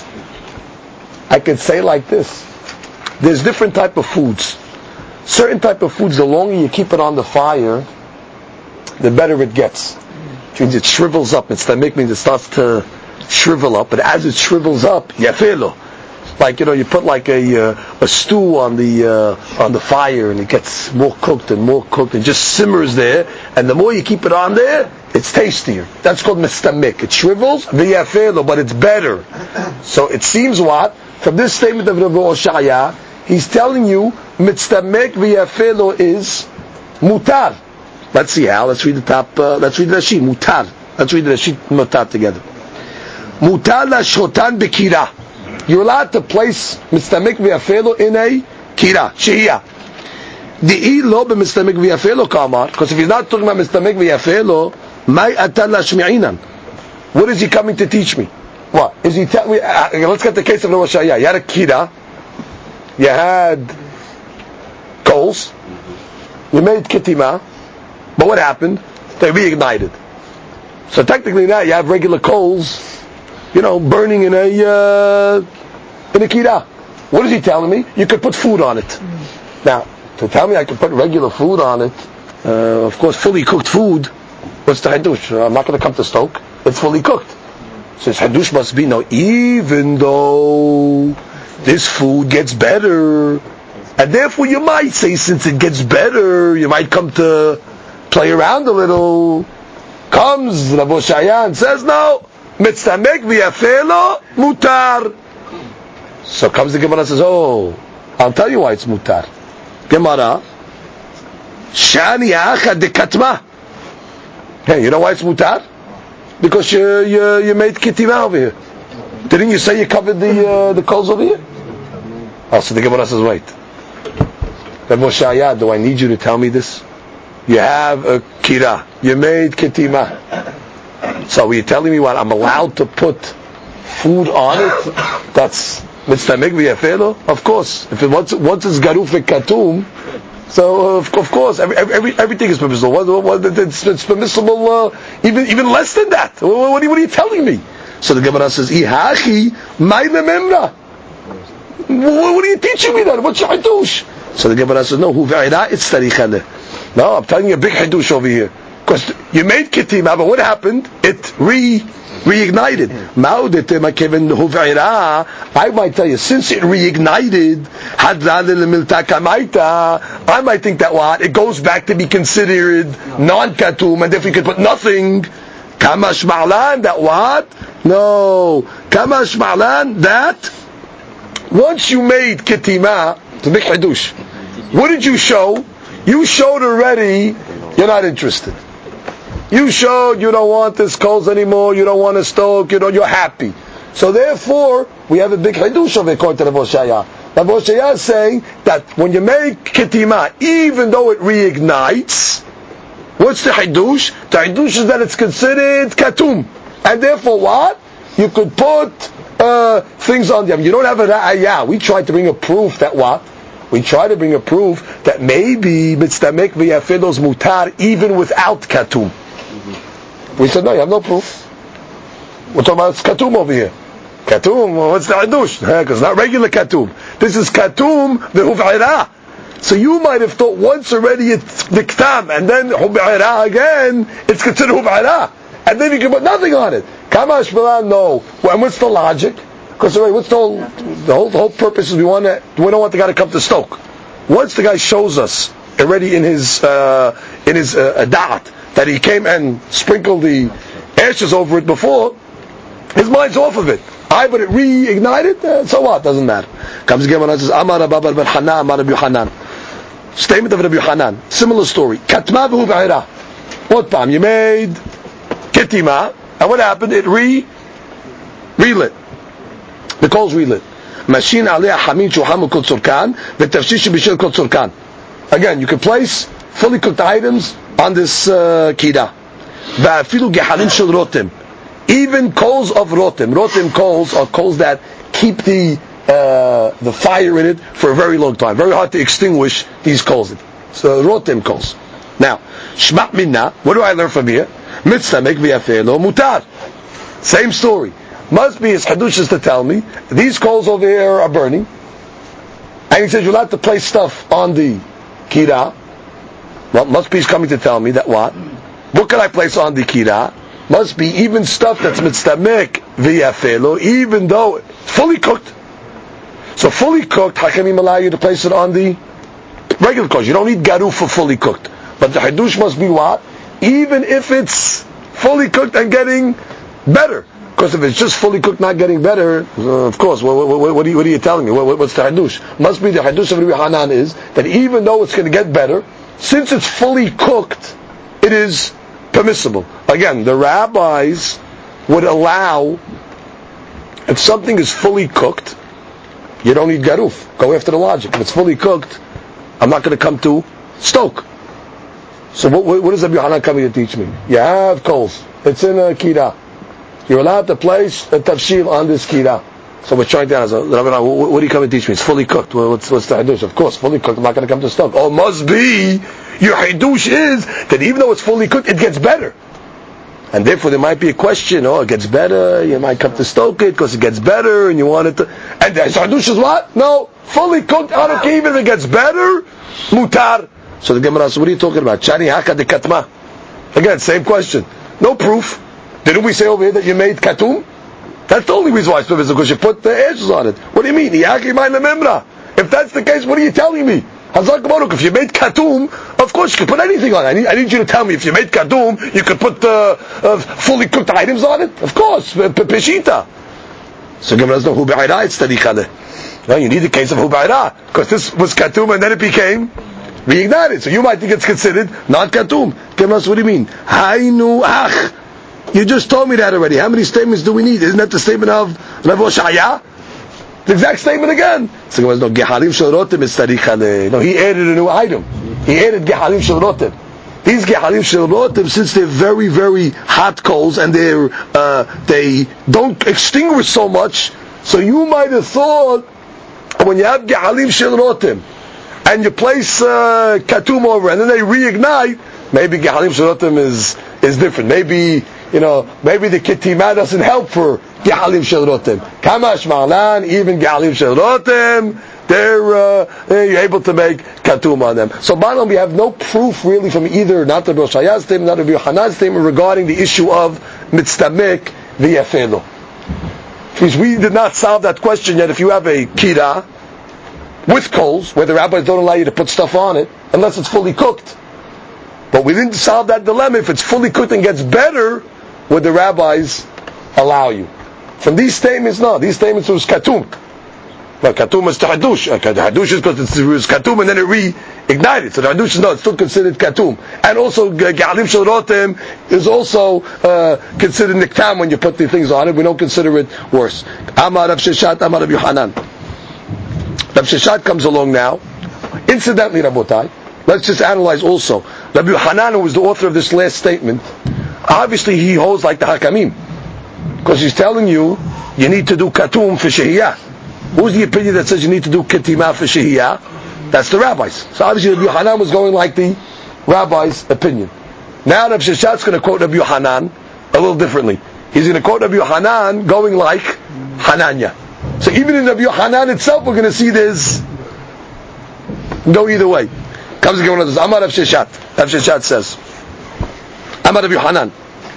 I could say like this. There's different type of foods. Certain type of foods, the longer you keep it on the fire, the better it gets. Which means it shrivels up. It's stomach means it starts to shrivel up. But as it shrivels up, yafelo. Like, you know, you put like a uh, a stew on the uh, on the fire, and it gets more cooked and more cooked, and just simmers there. And the more you keep it on there, it's tastier. That's called mistamik. It shrivels, v'yafelo, but it's better. So it seems what from this statement of Rav Oshaya, he's telling you mitztamek v'yafelo is mutar. Let's see how. Let's read the top. Uh, let's read the Rashi. Mutar. Let's read the Rashi mutar together. Mutar la shotan bekira. You're allowed to place mitztamek v'yafelo in a kira, shehiyah. Di'i lo b'mitztamek v'yafelo kamar. Because if he's not talking about mitztamek v'yafelo, may atan la shmi'inan. What is he coming to teach me? What is he telling me? Uh, let's get the case of Rav Oshaya. You had a kira. You had coals. You made ketima. But what happened? They reignited. So technically now you have regular coals, you know, burning in a uh, in a kira. What is he telling me? You could put food on it. Now, to tell me I could put regular food on it, uh, of course, fully cooked food. What's the hadush? I'm not going to come to stoke. It's fully cooked. So his hadush must be, no, even though this food gets better, and therefore you might say, since it gets better, you might come to play around a little. Comes Rav Oshaya and says, no, mitztamek v'yafelo mutar. So comes the Gemara and says, oh, I'll tell you why it's mutar. Gemara, shani acha de katma. Hey, you know why it's mutar? Because you you, you made ketima over here. Didn't you say you covered the uh, the coals over here? Oh, so the Gemara says, wait. Rav Oshaya, do I need you to tell me this? You have a kira. You made ketima. So are you telling me what? I'm allowed to put food on it? That's mitztamek v'yafelo? Of course. If it once once it's garuf and katum, so of, of course every, every, everything is permissible. What, what, it's, it's permissible uh, even even less than that. What, what, are, what are you telling me? So the Gemara says, "Ihachi may memra." What are you teaching me then? What's your hadush? So the Gemara says, "No, hu ve'ira it's tarichale." No, I'm telling you a big hadush over here. Because you made ketima, but what happened? It re reignited. I might tell you, since it reignited, I might think that what? It goes back to be considered non-katum, and therefore you could put nothing. Kamash ma'lan, that what? No. Kamash ma'lan, that once you made ketima, it's a big hadush. What did you show? You showed already you're not interested. You showed you don't want this coals anymore, you don't want to stoke, you know, you're happy. So therefore, we have a big hadush of it according to Rav Oshaya. Rav Oshaya is saying that when you make ketima, even though it reignites, what's the hadush? The hadush is that it's considered katum. And therefore what? You could put uh, uh, things on them. You don't have a ra'ayah. We tried to bring a proof that what? We try to bring a proof that maybe mitzdamek v'yafilos mutar even without katum. Mm-hmm. We said no, you have no proof. We're talking about katum over here. Katum, what's the hadush? Because it's not regular katum. This is katum v'huv'ira. So you might have thought once already it's niktam, and then huv'ira again, it's considered huv'ira. And then you can put nothing on it. Kamash Milan, no. Well, and what's the logic? Because what's the whole, the whole, the whole purpose is we want to, we don't want the guy to come to stoke. Once the guy shows us already in his, uh, in his, uh, da'at, that he came and sprinkled the ashes over it before, his mind's off of it. I, but it reignited, uh, so what? Doesn't matter. Comes again when it says, Amar Rabba ben Hanan, Amar Rabbi Hanan. Statement of Rabbi Hanan. Similar story. Katma v'hu b'ira. What time? You made ketima, and what happened? It re, relit. The coals relit. Mashin aliyah hamin shuhamu kol tzorkan, v'tafshish b'shel kol tzorkan. Again, you can place fully cooked items on this uh, kida. V'afilu gehalim shel rotem. Even coals of rotem. Rotem coals are coals that keep the uh, the fire in it for a very long time. Very hard to extinguish these coals. So rotem coals. Now, shmat minna. What do I learn from here? Mitzamek v'yafelo mutar. Same story. Must be his hadush to tell me these coals over here are burning, and he says you're allowed to place stuff on the kira. Well, must be he's coming to tell me that what? What can I place on the kira? Must be even stuff that's mitzdamek v'yafelo, even though it's fully cooked. So fully cooked, how can he allow you to place it on the regular coals? You don't need garuf for fully cooked. But the hadush must be what? Even if it's fully cooked and getting better. Because if it's just fully cooked, not getting better, uh, of course, what, what, what, are you, what are you telling me? What, what's the hadush? Must be the hadush of Rabbi Hanan is that even though it's going to get better, since it's fully cooked, it is permissible. Again, the rabbis would allow, if something is fully cooked, you don't need garuf. Go after the logic. If it's fully cooked, I'm not going to come to stoke. So what, what is Rabbi Hanan coming to teach me? You have coals. It's in a kira. You're allowed to place a tafshil on this kira. So we're trying to answer, Rabbi Hanan, what, what are you coming to teach me? It's fully cooked. Well, what's, what's the hadush? Of course, fully cooked. I'm not going to come to stoke. Oh, must be your hadush is that even though it's fully cooked, it gets better. And therefore there might be a question, oh, it gets better, you might come to stoke it because it gets better and you want it to... And the hadush is what? No, fully cooked, I don't care even if it gets better, mutar. So the Gemara says, what are you talking about? Chani haka de katma. Again, same question. No proof. Didn't we say over here that you made katum? That's the only reason why it's permissible, because you put the ashes on it. What do you mean? If that's the case, what are you telling me? If you made katum, of course you can put anything on it. I need, I need you to tell me, if you made katum, you could put uh, uh, fully cooked items on it? Of course, peshita. So Gemara says, no, hu b'ira, it's tariqah. No, you need the case of hu b'ira, because this was katum and then it became reignited. So you might think it's considered not katum. Gemara says, what do you mean? Hainu ach. You just told me that already. How many statements do we need? Isn't that the statement of Rav Oshaya? The exact statement again. So no, gehalim shel rotem is tariqah. No, he added a new item. He added gehalim shel rotem. These gehalim shel rotem, since they're very, very hot coals and they're uh, they don't extinguish so much, so you might have thought when you have gehalim shel rotem and you place uh, katum over and then they reignite, maybe gehalim shel rotem is is different. Maybe, you know, maybe the ketima doesn't help for gehalim shel rotem. Kamash ma'alan, even gehalim shel rotem, they're, uh, they're able to make katum on them. So, bottom, we have no proof really from either not the Rosh Hashanah's statement, not the Rabbi Hanan's statement regarding the issue of mitzdamek v'yafelo. Because we did not solve that question yet. If you have a kira with coals, where the rabbis don't allow you to put stuff on it unless it's fully cooked. But we didn't solve that dilemma. If it's fully cooked and gets better, would the rabbis allow you? From these statements, no. These statements was katum. Well, katum is to hadush. Uh, hadush is because it was katum and then it reignited. So the hadush is not, it's still considered katum. And also, gehalim shel rotem is also uh, considered niktam when you put the things on it. We don't consider it worse. Amar Rav Sheshat, Amar Rabbi Hanan. Rav Sheshat comes along now. Incidentally, Rabotai, let's just analyze also. Rabbi Hanan, who was the author of this last statement, obviously he holds like the Hakamim. Because he's telling you, you need to do katum for shehiyah. Who's the opinion that says you need to do ketimah for shehiyah? That's the rabbis. So obviously Rabbi Yohanan was going like the rabbi's opinion. Now Rav Sheshat's going to quote Rabbi Yohanan a little differently. He's going to quote Rabbi Yohanan going like Hananya. So even in Rabbi Yohanan itself, we're going to see this go either way. Comes again one of those. Amar Rav Sheshat. Rav Sheshat says, Amar Rabbi Yohanan.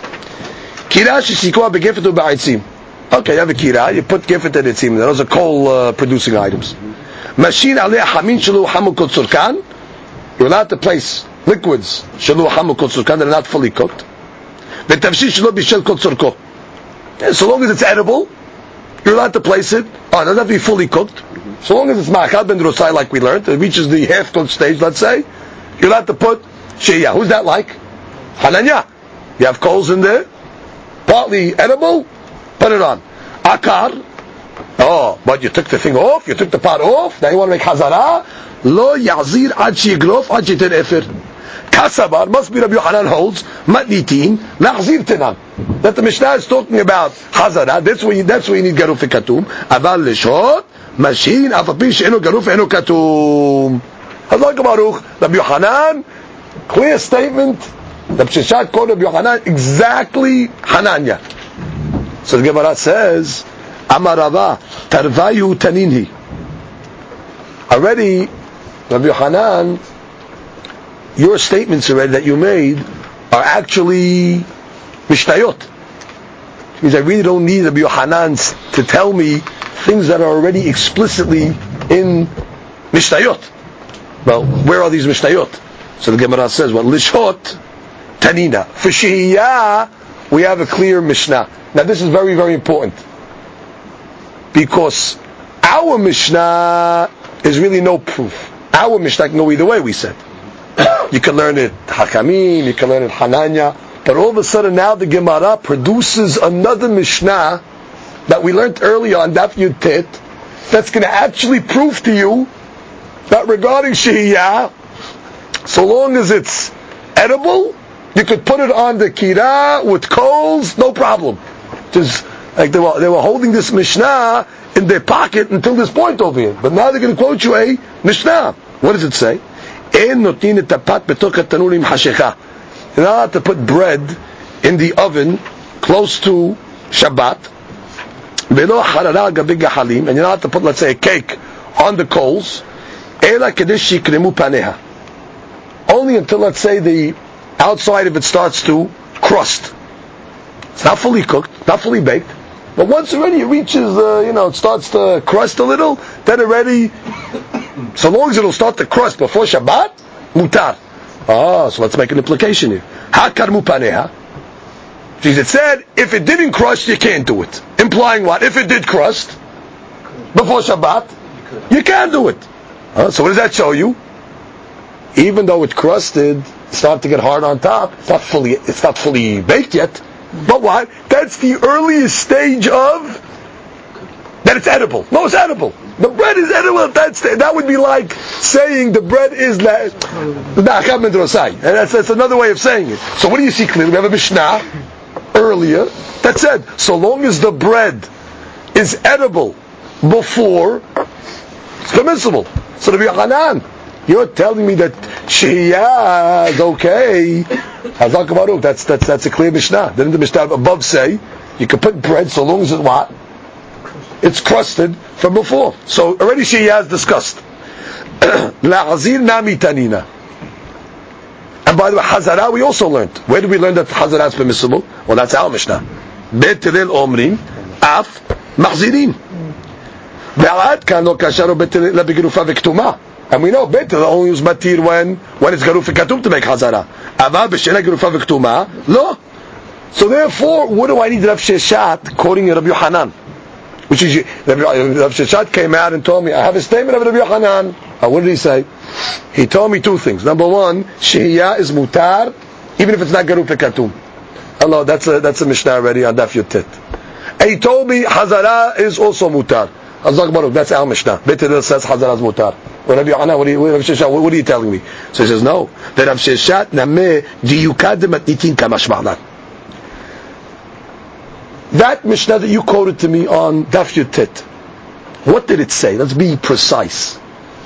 Kira shishikua begefetu ba'aitzim. Okay, you have a kira, you put gefet and etzim. Those are coal uh, producing items. Mashin aleh hamin shalu hamu kol tzurkan. You're allowed to place liquids shalu hamu kol tzurkan that are not fully cooked. V'tavshil shalu bishel kol tzurko. So long as it's edible, you're allowed to place it. Oh, it doesn't have to be fully cooked. So long as it's ma'achal ben drosai, like we learned, it reaches the half cooked stage, let's say, you're allowed to put shehiyah. Who's that like? Hananya. You have coals in there, partly edible, put it on. Akar. Oh, but you took the thing off, you took the pot off, now you want to make hazara. Lo yazir ad shigrof ad shiten efer. Kasabar, must be Rabbi Yohanan holds, matnitin, nachzir tenan. That the Mishnah is talking about hazara, that's where you, that's where you need garuf katum. Aval lishot, mashin, afapi she'enu garuf enu katum. Hazak Baruch, Rabbi Yohanan, clear statement. The Sheshat quoted Rabbi Yohanan exactly Hananya. So the Gemara says, Amarava, Tarvayu Taninhi. Already, Rabbi Yohanan, your statements already that you made are actually Mishnayot. Which means I really don't need Rabbi Yohanan to tell me things that are already explicitly in Mishnayot. Well, where are these Mishnayot? So the Gemara says, well, Lishot Tanina. For Shehiyah, we have a clear Mishnah. Now this is very, very important. Because our Mishnah is really no proof. Our Mishnah can go either way, we said. You can learn it Hakamim, you can learn it Hananya, but all of a sudden now the Gemara produces another Mishnah that we learned earlier on Daf Yud Tet, that's going to actually prove to you that regarding Shehiyah, so long as it's edible, you could put it on the kira with coals, no problem. Just like they were, they were holding this Mishnah in their pocket until this point over here. But now they're going to quote you a Mishnah. What does it say? En notin et tapat betok hatanur im hashecha. You're not allowed to put bread in the oven close to Shabbat. Velo harara gabi gahalim. And you're not allowed to put, let's say, a cake on the coals. Ela kedesh shikremu paneha. Only until, let's say, the outside of it starts to crust. It's not fully cooked, not fully baked. But once already it reaches, uh, you know, it starts to crust a little, then already, so long as it'll start to crust before Shabbat, mutar. Ah, so let's make an implication here. Hakar mupaneha. Because it said, if it didn't crust, you can't do it. Implying what? If it did crust, before Shabbat, you can't do it. Uh, so what does that show you? Even though it's crusted, it's starting to get hard on top, it's not fully, it's not fully baked yet. But what? That's the earliest stage of that it's edible. No, it's edible. The bread is edible at that stage. That would be like saying the bread is la nacham and drosai. And that's, that's another way of saying it. So what do you see clearly? We have a Mishnah earlier that said, so long as the bread is edible before, it's permissible. So the Yohanan, you're telling me that Shehiyah is okay. Hazak Baruch, that's that's that's a clear Mishnah. Didn't the Mishnah above say you can put bread so long as it what? It's crusted from before. So already Shehiyah is discussed. La'azir nami tanina. And by the way, Hazara we also learned. Where did we learn that Hazara is permissible? Well, that's our Mishnah. Bet Hillel omrim af machzirin. Ve'ad kan lo kasharo bet Hillel begirufa v'ktuma. And we know Bet Hillel only use matir when when it's garuf v'katum to make Hazara. Aval b'shena gerufa v'ktuma, lo. So therefore, what do I need Rav Sheshat quoting Rabbi Yohanan? Which is, Rav Sheshat came out and told me, I have a statement of Rabbi Yohanan. Uh, what did he say? He told me two things. Number one, Shehiyah is mutar, even if it's not garuf v'katum. Allah, that's a, that's a Mishnah already on Daf Yud Tet. And he told me Hazara is also mutar. Hazak Baruch, that's our Mishnah. Bet Hillel says Hazara is mutar. Well, Rabbi Yohanan, what are you, Rav Sheshat, what are you telling me? So he says, no. That Rav Sheshat nameh diyukad matnitin kamashma'lan. that Mishnah that you quoted to me on Daf Yutet, what did it say? Let's be precise.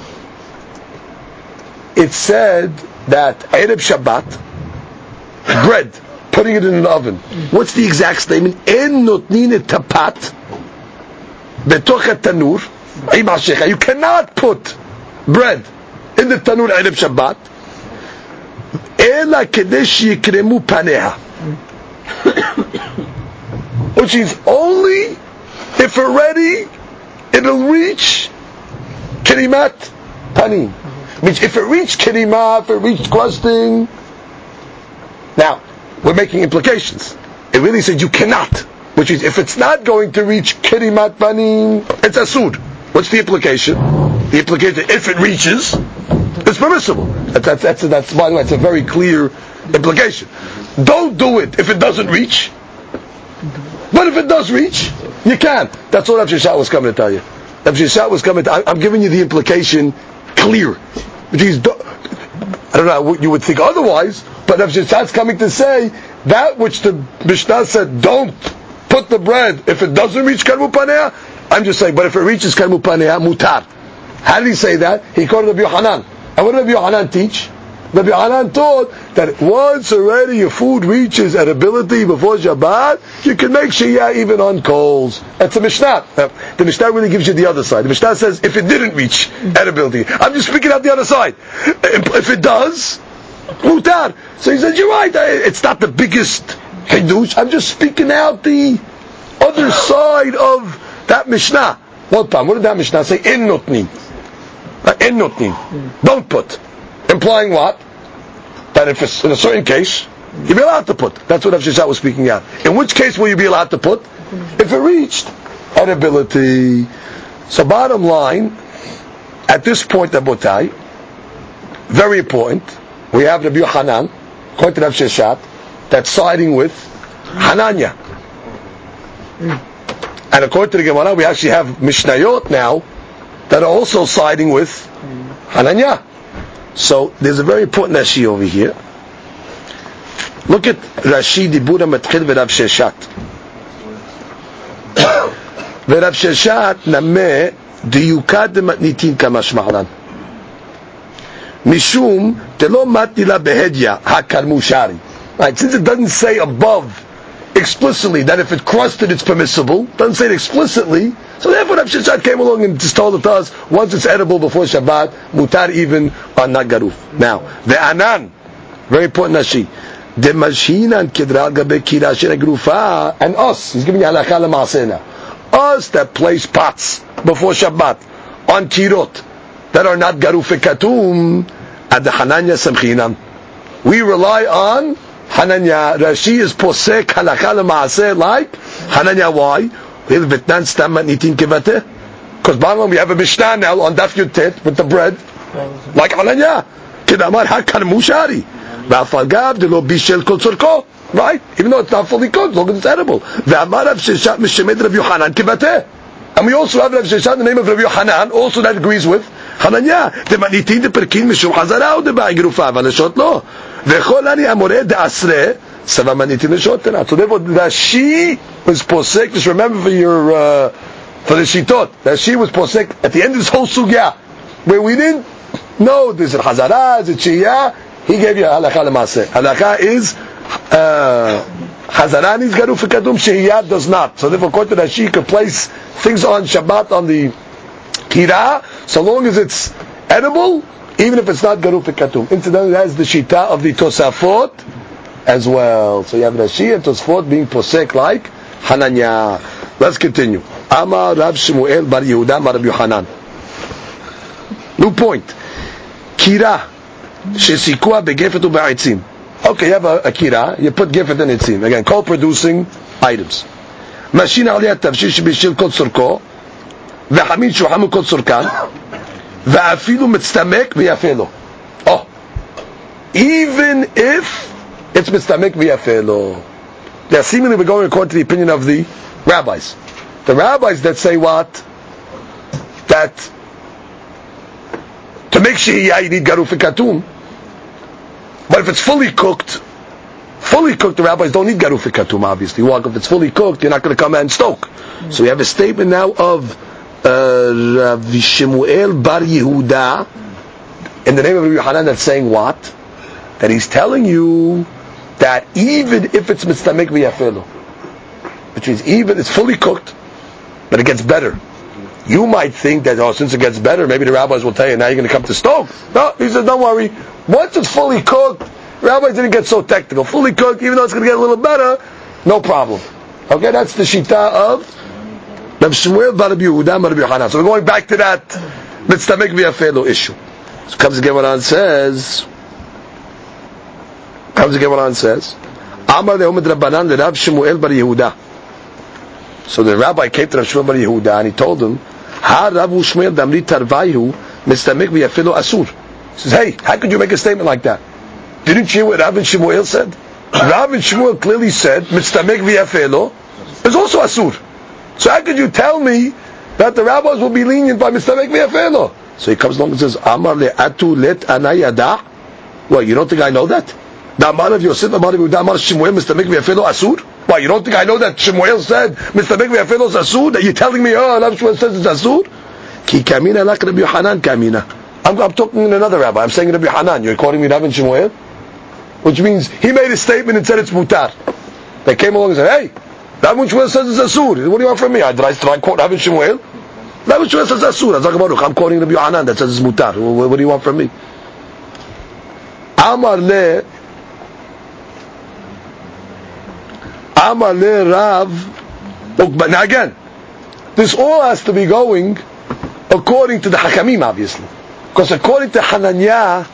It said that Erev Shabbat, bread, putting it in an oven. What's the exact statement? En notnin et tapat betoch tanur im hashecha. You cannot put bread in the tanur Erev Shabbat. Ela kedei shikremu paneha. Which is only if already it'll reach kirimat panim. Which if it reached kirima, if it reached crusting, now we're making implications. It really said you cannot, which is if it's not going to reach kirimat panim, it's asud. What's the implication? The implication if it reaches, it's permissible. That's that's that's, that's by the way, it's a very clear implication. Don't do it if it doesn't reach. But if it does reach, you can. That's what Rav Sheshet was coming to tell you. Rav Sheshet was coming to, I'm giving you the implication clear. Which is, I don't know what you would think otherwise, but Rav Sheshet's coming to say that which the Mishnah said, don't put the bread if it doesn't reach Karmu Panea. I'm just saying, but if it reaches Karmu Panea, mutar. How did he say that? He called Rabbi Yohanan. And what did Rabbi Yohanan teach? Rabbi Yohanan taught that once already your food reaches edibility before Shabbat, you can make shiyah even on coals. That's a Mishnah. The Mishnah really gives you the other side. The Mishnah says if it didn't reach edibility. I'm just speaking out the other side. If it does, mutar. So he said, you're right, it's not the biggest hidush. I'm just speaking out the other side of that Mishnah. One time, what did that Mishnah say? In notnin. In notnin. Don't put. Implying what? That if it's in a certain case, you'll be allowed to put. That's what Rav Sheshet was speaking out. In which case will you be allowed to put? If it reached edibility. So bottom line, at this point, Rabotai, very important, we have Rabbi Yohanan, according to Rav Sheshet, that's siding with Hananya. And according to the Gemara, we actually have Mishnayot now that are also siding with Hananya. So there's a very important Rashi over here. Look at Rashi Dibura Matchil v'Rav Sheshet. v'Rav Sheshet nameh diyukad matnitin kamashmalan. Mishum telo matila behedya hakarmushari. Right, since it doesn't say above explicitly that if it crusted it's permissible, doesn't say it explicitly, so therefore Rav Sheshet came along and just told it to us, once it's edible before Shabbat, mutar even on not garuf. Now, the anan, very important Nashi, the mashinan kidral gabe kirashin grufa, and us, he's giving you halakha l'maaseh now, us that place pots before Shabbat on kirot that are not garuf katum, at the Hananya samchinan. We rely on Hananya. Rashi is posek halakha l'maaseh like Hananya. Why? Because bottom line, we have a Mishnah now on Daf Yutet with the bread, like Hananya. Kedamar hakar mushari. V'afagav de lo bishel kol tzorko. Right? Even though it's not fully cooked, as long as it's edible. V'amar Rav Sheshet mishemed Rav Yohanan kivateh. And we also have Rav Sheshet, the name of Rav Yohanan, also that agrees with Hananya. Demanitin de perkin mishum chazara ou de ba'igrufa v'leshot lo. V'chol ani amoreh de asreh. So therefore, that she was posek. Just remember for your uh, for the shitot that she was posek at the end of this whole sugya, where we didn't know this is hazara, is it shiyah. He gave you halakha l'maaseh. Halakha is hazara is garuf kadum, shiyah does not. So therefore, according to that, she could place things on Shabbat on the kira, so long as it's edible, even if it's not garuf kadum. Incidentally, that's the shita of the Tosafot as well. So you have Rashi and Tosfot being posek like Hananya. Let's continue. Amar Rav Shmuel bar Yehuda Amar Rav Yohanan. New point. Kira shesikua begefet u'ba'itzim. Okay, you have a, a kira. You put gefet and itzim. Again, coal-producing items. Mashin aliyah tavshil shebishil kol tzorko v'hamin shuhamu kol tzorkan v'afilu mitztamek v'yafelo. Oh, even if it's mistamek v'yafelo. They're seemingly we're going according to the opinion of the rabbis. The rabbis that say what? That to make shehiyah you need garuf katum. But if it's fully cooked, fully cooked, the rabbis don't need garuf katum, obviously. Well, if it's fully cooked, you're not going to come and stoke. So we have a statement now of uh, Rav Shemuel Bar Yehuda, in the name of Rabbi Yohanan, that's saying what? That he's telling you that even if it's mitztamik v'yafelo, which means even it's fully cooked, but it gets better. You might think that, oh, since it gets better, maybe the rabbis will tell you, now you're going to come to stoke. No, he said, don't worry. Once it's fully cooked, rabbis didn't get so technical. Fully cooked, even though it's going to get a little better, no problem. Okay, that's the shita of Rav Shmuel Bar Yehuda Bar Yohanan. So we're going back to that mitztamik v'yafelo issue. So comes the Gemara and says, comes the Gemara and says, Amar le'omed Rabbanan le'Rav Shmuel Bar Yehuda. So the rabbi came to Rav Shmuel Bar Yehuda and he told him, Ha Rav Shmuel damri tarvayu mitztamik v'yafelo asur. He says, hey, how could you make a statement like that? Didn't you hear what Rav and Shmuel said? Rav and Shmuel clearly said, mitztamik v'yafelo is also asur. So how could you tell me that the rabbis will be lenient by mitztamik v'yafelo? So he comes along and says, Amar le'atu let anayada. Well, you don't think I know that? Da'amar of Yosef, Amar of Da'amar Shmuel, mitztamik v'yafelo asur? Why, you don't think I know that Shmuel said, mitztamik v'yafelo is asur? That you're telling me, oh, Rav Shmuel says it's asur? Ki kamina lak Rabbi Yohanan kamina. I'm, I'm talking to another rabbi. I'm saying Rabbi Yohanan. You're quoting me Rav and Shmuel? Which means he made a statement and said it's mutar. They came along and said, hey, Rav and Shmuel says it's asur. What do you want from me? Did I, did I quote Rav and Shmuel? Rav and Shmuel says asur. I'm quoting Rabbi Yohanan that says it's mutar. What, what do you want from me? Amar le Amar le Rav. But now again, this all has to be going according to the Hakamim, obviously. Because according to Hananiah,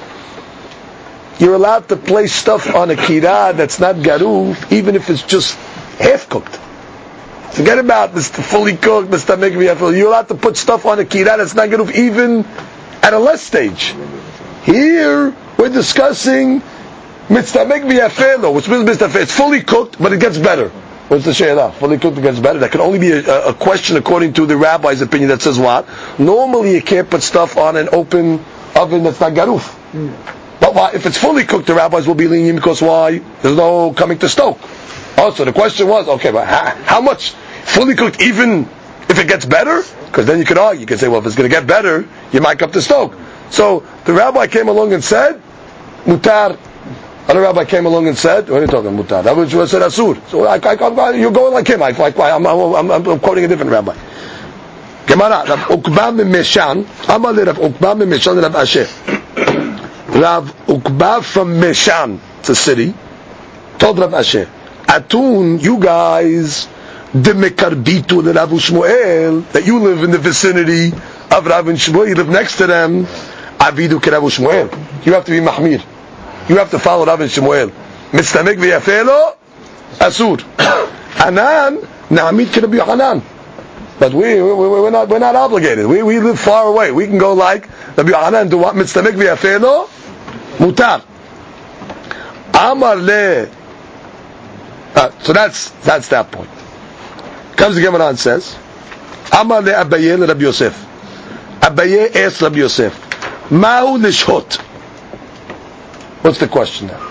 you're allowed to place stuff on a kirah that's not garuf, even if it's just half cooked. Forget about this fully cooked, this tamik v'yafel. You're allowed to put stuff on a kirah that's not garuf, even at a less stage. Here, we're discussing mitztamik v'yafel, which means mitztamik. It's fully cooked, but it gets better. What's the she'elah? Fully cooked, it gets better. That can only be a, a question according to the rabbi's opinion that says what? Normally, you can't put stuff on an open oven that's not garuf. Mm. But why? If it's fully cooked, the rabbis will be lenient because why? There's no coming to stoke. Also, the question was, okay, but how, how much fully cooked, even if it gets better? Because then you could argue, you could say, well, if it's going to get better, you might come to stoke. So the rabbi came along and said, mutar. Other rabbi came along and said, what are you talking about? Mutar. Rabbi Shmuel said asur. So I, I, I, you're going like him. I, I, I'm, I'm, I'm, I'm quoting a different rabbi. Gemara, Rav Ukba Meshan, Amar le Rav Ukba Meshan Rav Asher. Rav Ukba from Meshan, it's a city, told Rav Asher, Atun, you guys, the Mekarbitu le Rav Shmuel, that you live in the vicinity of Rav and Shmuel, you live next to them, Avidu ke Rav Shmuel. You have to be Mahmir. You have to follow Rav and Shmuel. Mitztamik v'yafelo, asur. Anan, na'amid ke Rabbi Yohanan. But we, we, we're not, we're not obligated. We, we live far away. We can go like Rabbi Yohanan do what? Mitztamik v'yafelo, mutar. Amar le. Uh, so that's that's that point. Comes the Gemara and says, Amar le Abaye le Rabbi Yosef. Abaye asked Rabbi Yosef, Ma'u lishhot. What's the question now?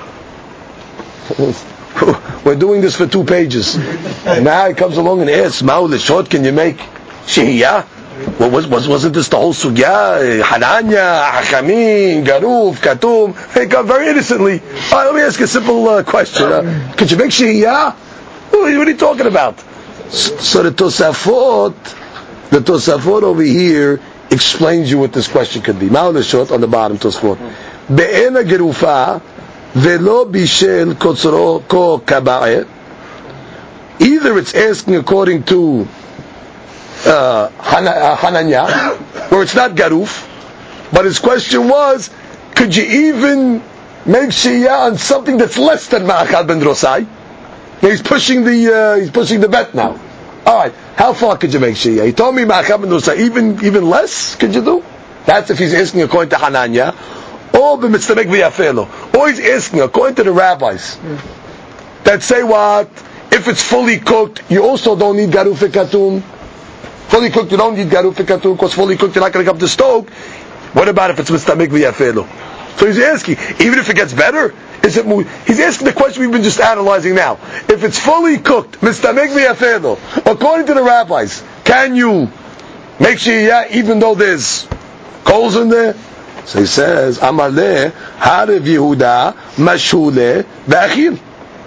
We're doing this for two pages. And now he comes along and asks, Ma'u lishhot, can you make shehiyah? Well, was, was, wasn't this the whole sugya? Hananya, Hachamim, Garuf, Katum. Hey, come very innocently. Right, let me ask you a simple uh, question. Uh, could you make shehiyah? What are you talking about? So, so the Tosafot, the Tosafot over here explains you what this question could be. Ma'u lishhot on the bottom, Tosafot. Be'ena gerufa velo bishel kotzro ko kaba'eh. Either it's asking according to uh, Hananya, where it's not garuf, but his question was, could you even make shiyah on something that's less than ma'achal ben drosai? He's pushing the uh, he's pushing the bet now. All right, how far could you make shiyah? He told me ma'achal ben drosai, even even less could you do? That's if he's asking according to Hananya. Or b'mitztamik v'yafelo. Or he's asking, according to the rabbis, that say what? If it's fully cooked, you also don't need garuf katum. Fully cooked, you don't need garuf katum, because fully cooked, you're not going to come to stoke. What about if it's mitztamik v'yafelo? So he's asking, even if it gets better, Is it? He's asking the question we've been just analyzing now. If it's fully cooked, mistamek v'yafelo, according to the rabbis, can you make shiyah even though there's coals in there? So he says, Amaleh Harav Yehuda Mashule V'achil.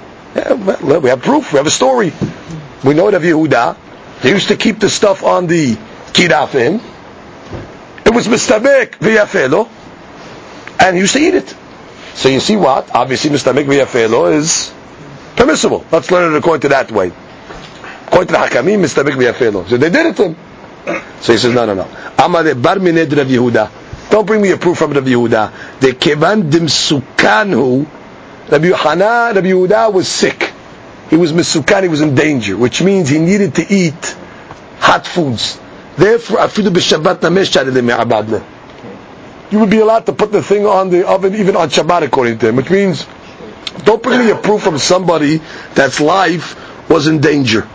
Yeah, we have proof. We have a story. We know that Yehuda, they used to keep the stuff on the kira for him. It was mistamek v'yafelo, and he used to eat it. So you see what? Obviously, mistamek v'yafelo is permissible. Let's learn it according to that way. According to the Hakamim, mistamek v'yafelo. So they did it to him. So he says, no, no, no. Amale bar mined Rav Yehuda. Don't bring me a proof from Rav Yehuda. The kevan dim sukanhu. Rabbi Yochanan, Rabbi Yehuda was sick. He was misukan, he was in danger, which means he needed to eat hot foods. Therefore, afidu b'Shabbat namesh shadeh me'abadle. You would be allowed to put the thing on the oven even on Shabbat according to him, which means don't bring me a proof from somebody that's life was in danger.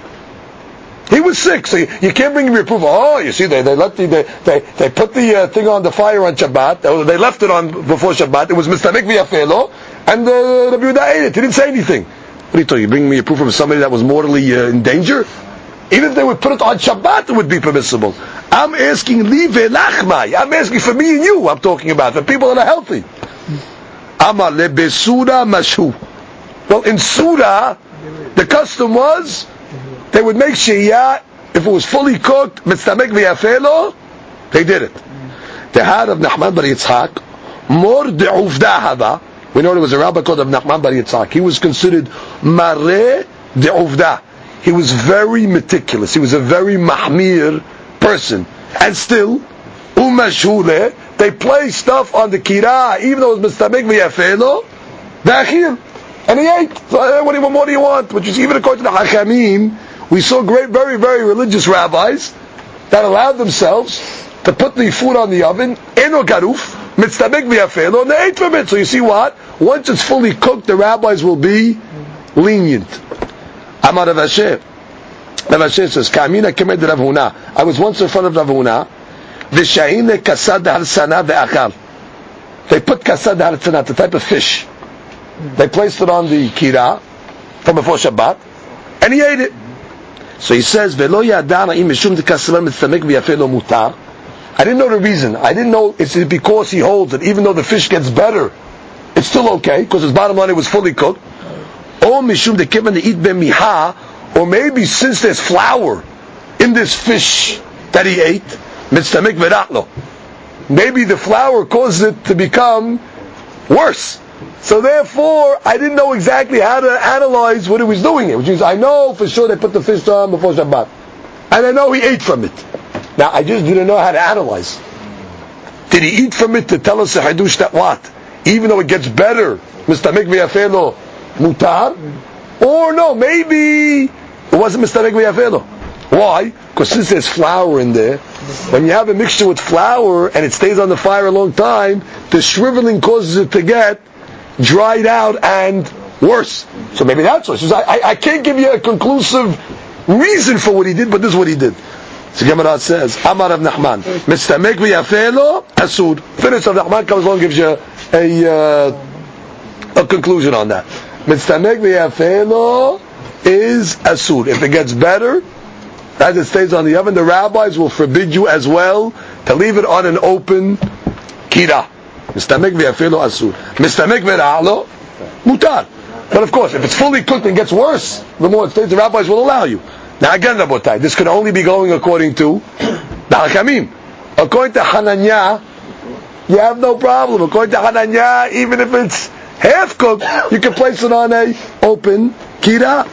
He was sick, so you, you can't bring me a proof. Oh, you see, they they let the, they they, they put the uh, thing on the fire on Shabbat. They left it on before Shabbat. It was mistamek v'yafelo, and uh, Rabbi Yehuda ate it. He didn't say anything. What are you talking? You bring me a proof from somebody that was mortally uh, in danger? Even if they would put it on Shabbat, it would be permissible. I'm asking li ve'lachmai. I'm asking for me and you. I'm talking about for people that are healthy. Amar lebesura mashu. Well, in Surah, the custom was they would make shiyah if it was fully cooked. Mitztamek v'yafelo, they did it. The had of Nachman bar Yitzchak, mor de'uvda hava. We know there was a rabbi called of Nachman bar Yitzchak. He was considered mareh de'uvda. He was very meticulous. He was a very mahmir person. And still, umashule, they play stuff on the kira, even though it was mistamek v'yafelo, v'achil. And he ate. So, what do you, what do you want? Which is even according to the Hakamim, we saw great, very, very religious rabbis that allowed themselves to put the food on the oven, eno garuf, mitztabek v'yafelo, and they ate from it. So you see what? Once it's fully cooked, the rabbis will be lenient. Amar Rav Asher. Rav Asher says, Kamina kemed Rav Huna. I was once in front of Rav Huna. V'shahine kasad harsana ve'achal. They put kasad harsana, the type of fish. They placed it on the kira from before Shabbat, and he ate it. So he says, "Velo yadana im mishum dekasran mitzamek v'yafelo mutar." I didn't know the reason. I didn't know it's because he holds it. Even though the fish gets better, it's still okay because his bottom line it was fully cooked. Or mishum dekivan to eat b'miha, or maybe since there's flour in this fish that he ate, mitzamek v'ratlo. Maybe the flour causes it to become worse. So therefore, I didn't know exactly how to analyze what he was doing here. Which means I know for sure they put the fish on before Shabbat. And I know he ate from it. Now, I just didn't know how to analyze. Did he eat from it to tell us a hadush that what? Even though it gets better, mistamek v'yafelo mutar? Or no, maybe it wasn't mistamek v'yafelo. Why? Because since there's flour in there, when you have a mixture with flour and it stays on the fire a long time, the shriveling causes it to get dried out and worse. So maybe that's what. I, I, I can't give you a conclusive reason for what he did, but this is what he did. So Gemara says, Amar Rav Nachman, Mistamek v'yafelo asur. Finish Rav Nachman comes along and gives you a, uh, a conclusion on that. Mistamek v'yafelo is asur. If it gets better, as it stays on the oven, the rabbis will forbid you as well to leave it on an open kira. Mistamek v'yafelo asur. Mistamek v'ra'alo mutar. But of course, if it's fully cooked and gets worse, the more it stays, the rabbis will allow you. Now again, Rabotai, this could only be going according to the Hakamim. According to Hananya, you have no problem. According to Hananya, even if it's half cooked, you can place it on a open kira.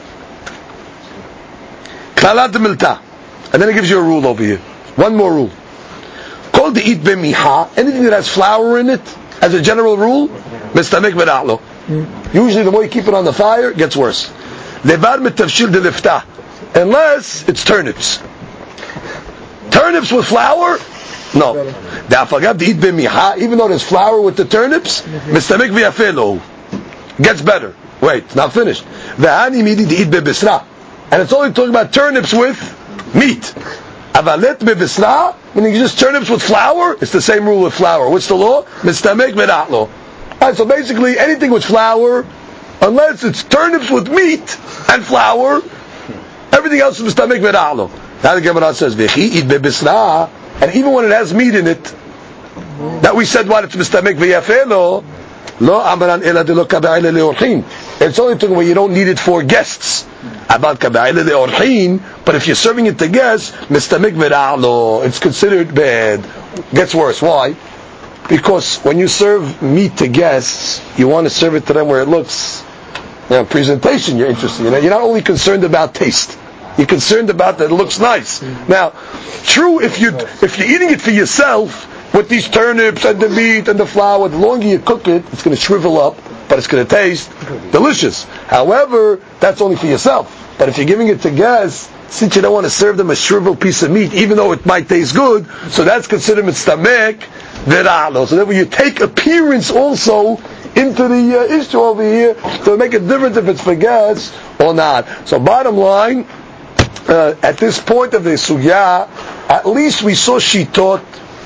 Klalat milta. And then it gives you a rule over here. One more rule. Called the eat b'miha, anything that has flour in it, as a general rule, mistamek v'ra'lo. Usually the more you keep it on the fire, it gets worse. Levar mitavshil de liftah. Unless it's turnips. Turnips with flour? No. Da'afagav to eat b'miha, even though there's flour with the turnips, mistamek v'yafelo. Gets better. Wait, it's not finished. V'hani midi to eat b'bisra. And it's only talking about turnips with meat. Avalet b'bisra, meaning just turnips with flour, it's the same rule with flour. What's the law? Mistamek v'ra'lo. Alright, so basically anything with flour, unless it's turnips with meat and flour, everything else is mistamek v'ra'lo. Now the Gemara says, v'chi id bebisra, and even when it has meat in it, that we said what it's mistamek v'yafelo, lo amaran ela de lo kaba'ila le'orchin. It's only talking when you don't need it for guests. About kaba'ila le'orchin, but if you're serving it to guests, mistamek v'ra'lo, it's considered bad. Gets worse. Why? Because when you serve meat to guests, you want to serve it to them where it looks, you know, presentation. You're interested. You know, you're not only concerned about taste. You're concerned about that it looks nice. Now, true, if you if you're eating it for yourself with these turnips and the meat and the flour, the longer you cook it, it's going to shrivel up, but it's going to taste delicious. However, that's only for yourself. But if you're giving it to guests, since you don't want to serve them a shriveled piece of meat, even though it might taste good, so that's considered mitztamek v'ra'lo. So therefore you take appearance also into the uh, issue over here to make a difference if it's for guests or not. So bottom line, uh, at this point of the sugya, at least we saw shitot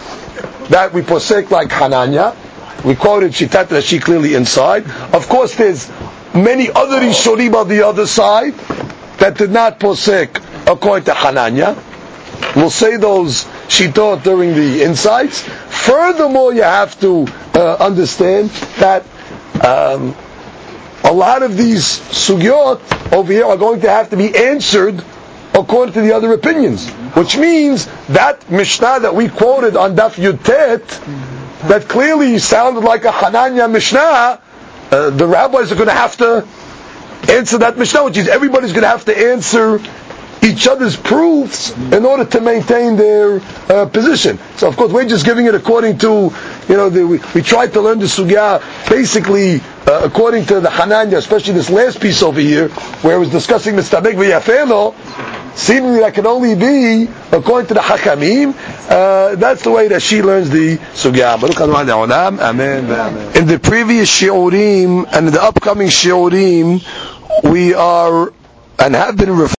that we posek like Hananya. We quoted shitat Rashi clearly inside. Of course there's many other Rishonim on the other side that did not posek according to Hananya. We'll say those shitot during the insights. Furthermore, you have to uh, understand that um, a lot of these sugyot over here are going to have to be answered according to the other opinions. Which means that Mishnah that we quoted on Daf Yud Tet, that clearly sounded like a Hananya Mishnah, uh, the rabbis are going to have to answer that Mishnah, which is everybody's going to have to answer each other's proofs in order to maintain their uh, position. So of course we're just giving it according to, you know, the, we, we tried to learn the sugya basically uh, according to the Hananya, especially this last piece over here, where it was discussing Mitztabek v'yafelo, seemingly that can only be according to the Hakamim. Uh, that's the way that she learns the sugya. Amen. In the previous shiurim and in the upcoming shiurim, we are and have been referred